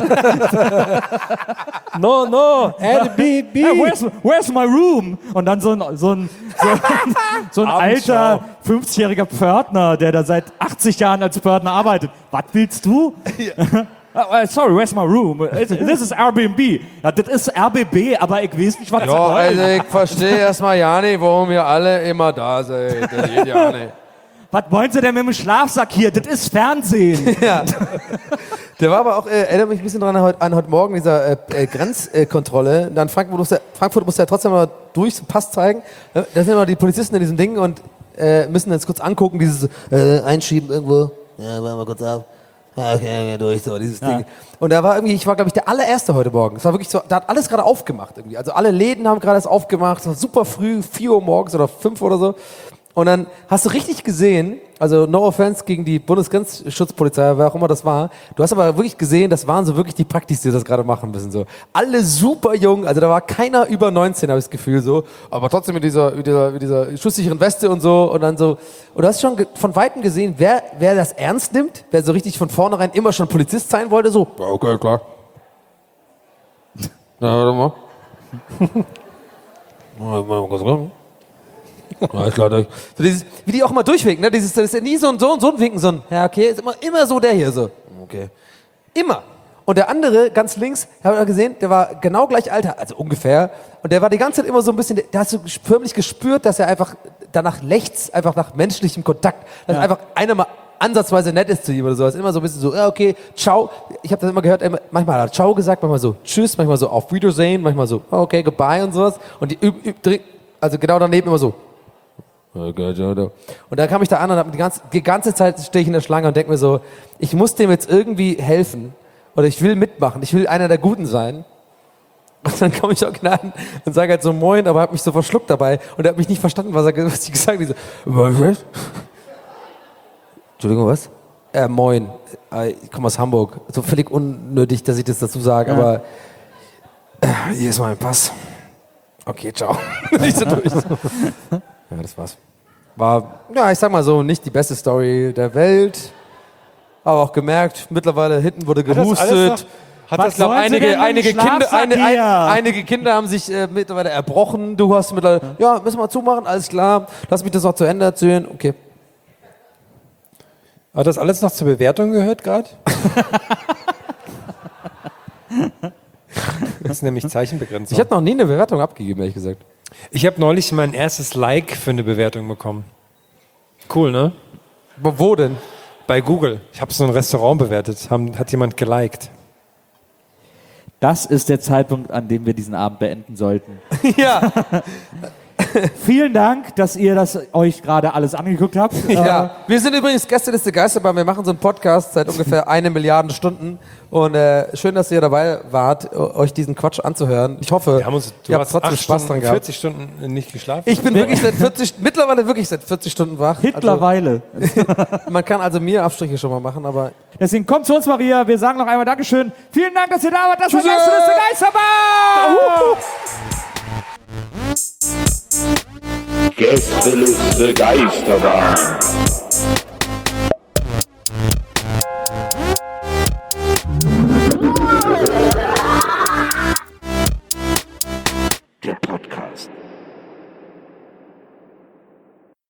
No, Airbnb. Hey, where's my room? Und dann so ein alter 50-jähriger Pförtner, der da seit 80 Jahren als Pförtner arbeitet. Was willst du? Sorry, where's my room? This is Airbnb. Ja, das ist RBB, aber ich weiß nicht, was das Ja, also soll. ich verstehe erstmal ja nicht, warum ihr alle immer da seid. Das geht ja nicht. Was wollen Sie denn mit dem Schlafsack hier? Das ist Fernsehen. Ja. Der war aber auch, erinnert mich ein bisschen dran an heute Morgen, dieser Grenzkontrolle. Dann Frankfurt musste ja trotzdem mal durch, so Pass zeigen. Da sind immer die Polizisten in diesem Ding und müssen jetzt kurz angucken, dieses Einschieben irgendwo. Ja, machen wir kurz ab. Ja, okay, durch, so, dieses Ding. Und da war irgendwie, ich war, glaube ich, der allererste heute Morgen. Es war wirklich so, da hat alles gerade aufgemacht irgendwie. Also alle Läden haben gerade erst aufgemacht, es war super früh, 4 Uhr morgens oder 5 oder so. Und dann hast du richtig gesehen, also no offense gegen die Bundesgrenzschutzpolizei, wer auch immer das war, du hast aber wirklich gesehen, das waren so wirklich die Praktis, die das gerade machen müssen. So. Alle super jung, also da war keiner über 19, habe ich das Gefühl so, aber trotzdem mit dieser schusssicheren Weste und so und dann so. Und du hast schon von Weitem gesehen, wer das ernst nimmt, wer so richtig von vornherein immer schon Polizist sein wollte, so, Okay, klar. Na, warte mal. Mal kurz gucken. Alles klar, durch. so dieses, wie die auch immer durchwinken, ne? Das ist ja nie so ein Winken, so ein, ja okay, ist immer so der hier, so. Okay. Immer. Und der andere, ganz links, habe ich gesehen, der war genau gleich alt, also ungefähr. Und der war die ganze Zeit immer so ein bisschen, da hast du förmlich gespürt, dass er einfach danach lechzt, einfach nach menschlichem Kontakt. Dass einfach einer mal ansatzweise nett ist zu ihm oder sowas. Immer so ein bisschen so, ja okay, ciao. Ich habe das immer gehört, manchmal hat er ciao gesagt, manchmal so tschüss, manchmal so auf Wiedersehen, manchmal so okay, goodbye und sowas. Und also genau daneben immer so. Und da kam ich da an und die ganze Zeit stehe ich in der Schlange und denke mir so, ich muss dem jetzt irgendwie helfen oder ich will mitmachen, ich will einer der Guten sein. Und dann komme ich auch an und sage halt so Moin, aber habe mich so verschluckt dabei und er hat mich nicht verstanden, was ich gesagt habe. Ich so, was? Entschuldigung, was? Moin, ich komme aus Hamburg. So völlig unnötig, dass ich das dazu sage, aber hier ist mein Pass. Okay, ciao. Nicht so durch. Ja, das war's. War, ja, ich sag mal so, nicht die beste Story der Welt. Aber auch gemerkt, mittlerweile hinten wurde gehustet. Ich glaube, einige Kinder haben sich mittlerweile erbrochen. Du hast mittlerweile, ja, müssen wir zumachen, alles klar. Lass mich das noch zu Ende erzählen. Okay. Hat das alles noch zur Bewertung gehört gerade? Das ist nämlich Zeichenbegrenzung. Ich habe noch nie eine Bewertung abgegeben, ehrlich gesagt. Ich habe neulich mein erstes Like für eine Bewertung bekommen. Cool, ne? Wo denn? Bei Google. Ich habe so ein Restaurant bewertet. Hat jemand geliked. Das ist der Zeitpunkt, an dem wir diesen Abend beenden sollten. Ja. Vielen Dank, dass ihr euch gerade alles angeguckt habt. Ja. Wir sind übrigens Gästeliste Geisterbahn. Wir machen so einen Podcast seit ungefähr 1 Milliarde Stunden. Und schön, dass ihr dabei wart, euch diesen Quatsch anzuhören. Ich hoffe, du hast trotzdem Spaß dran gehabt. 40 Stunden nicht geschlafen. Ich bin wirklich mittlerweile wirklich seit 40 Stunden wach. Mittlerweile. Also, man kann also mir Abstriche schon mal machen, aber... Deswegen kommt zu uns, Maria. Wir sagen noch einmal Dankeschön. Vielen Dank, dass ihr da wart. Das war Gästeliste Geisterbahn! Gästeliste Geisterbahn.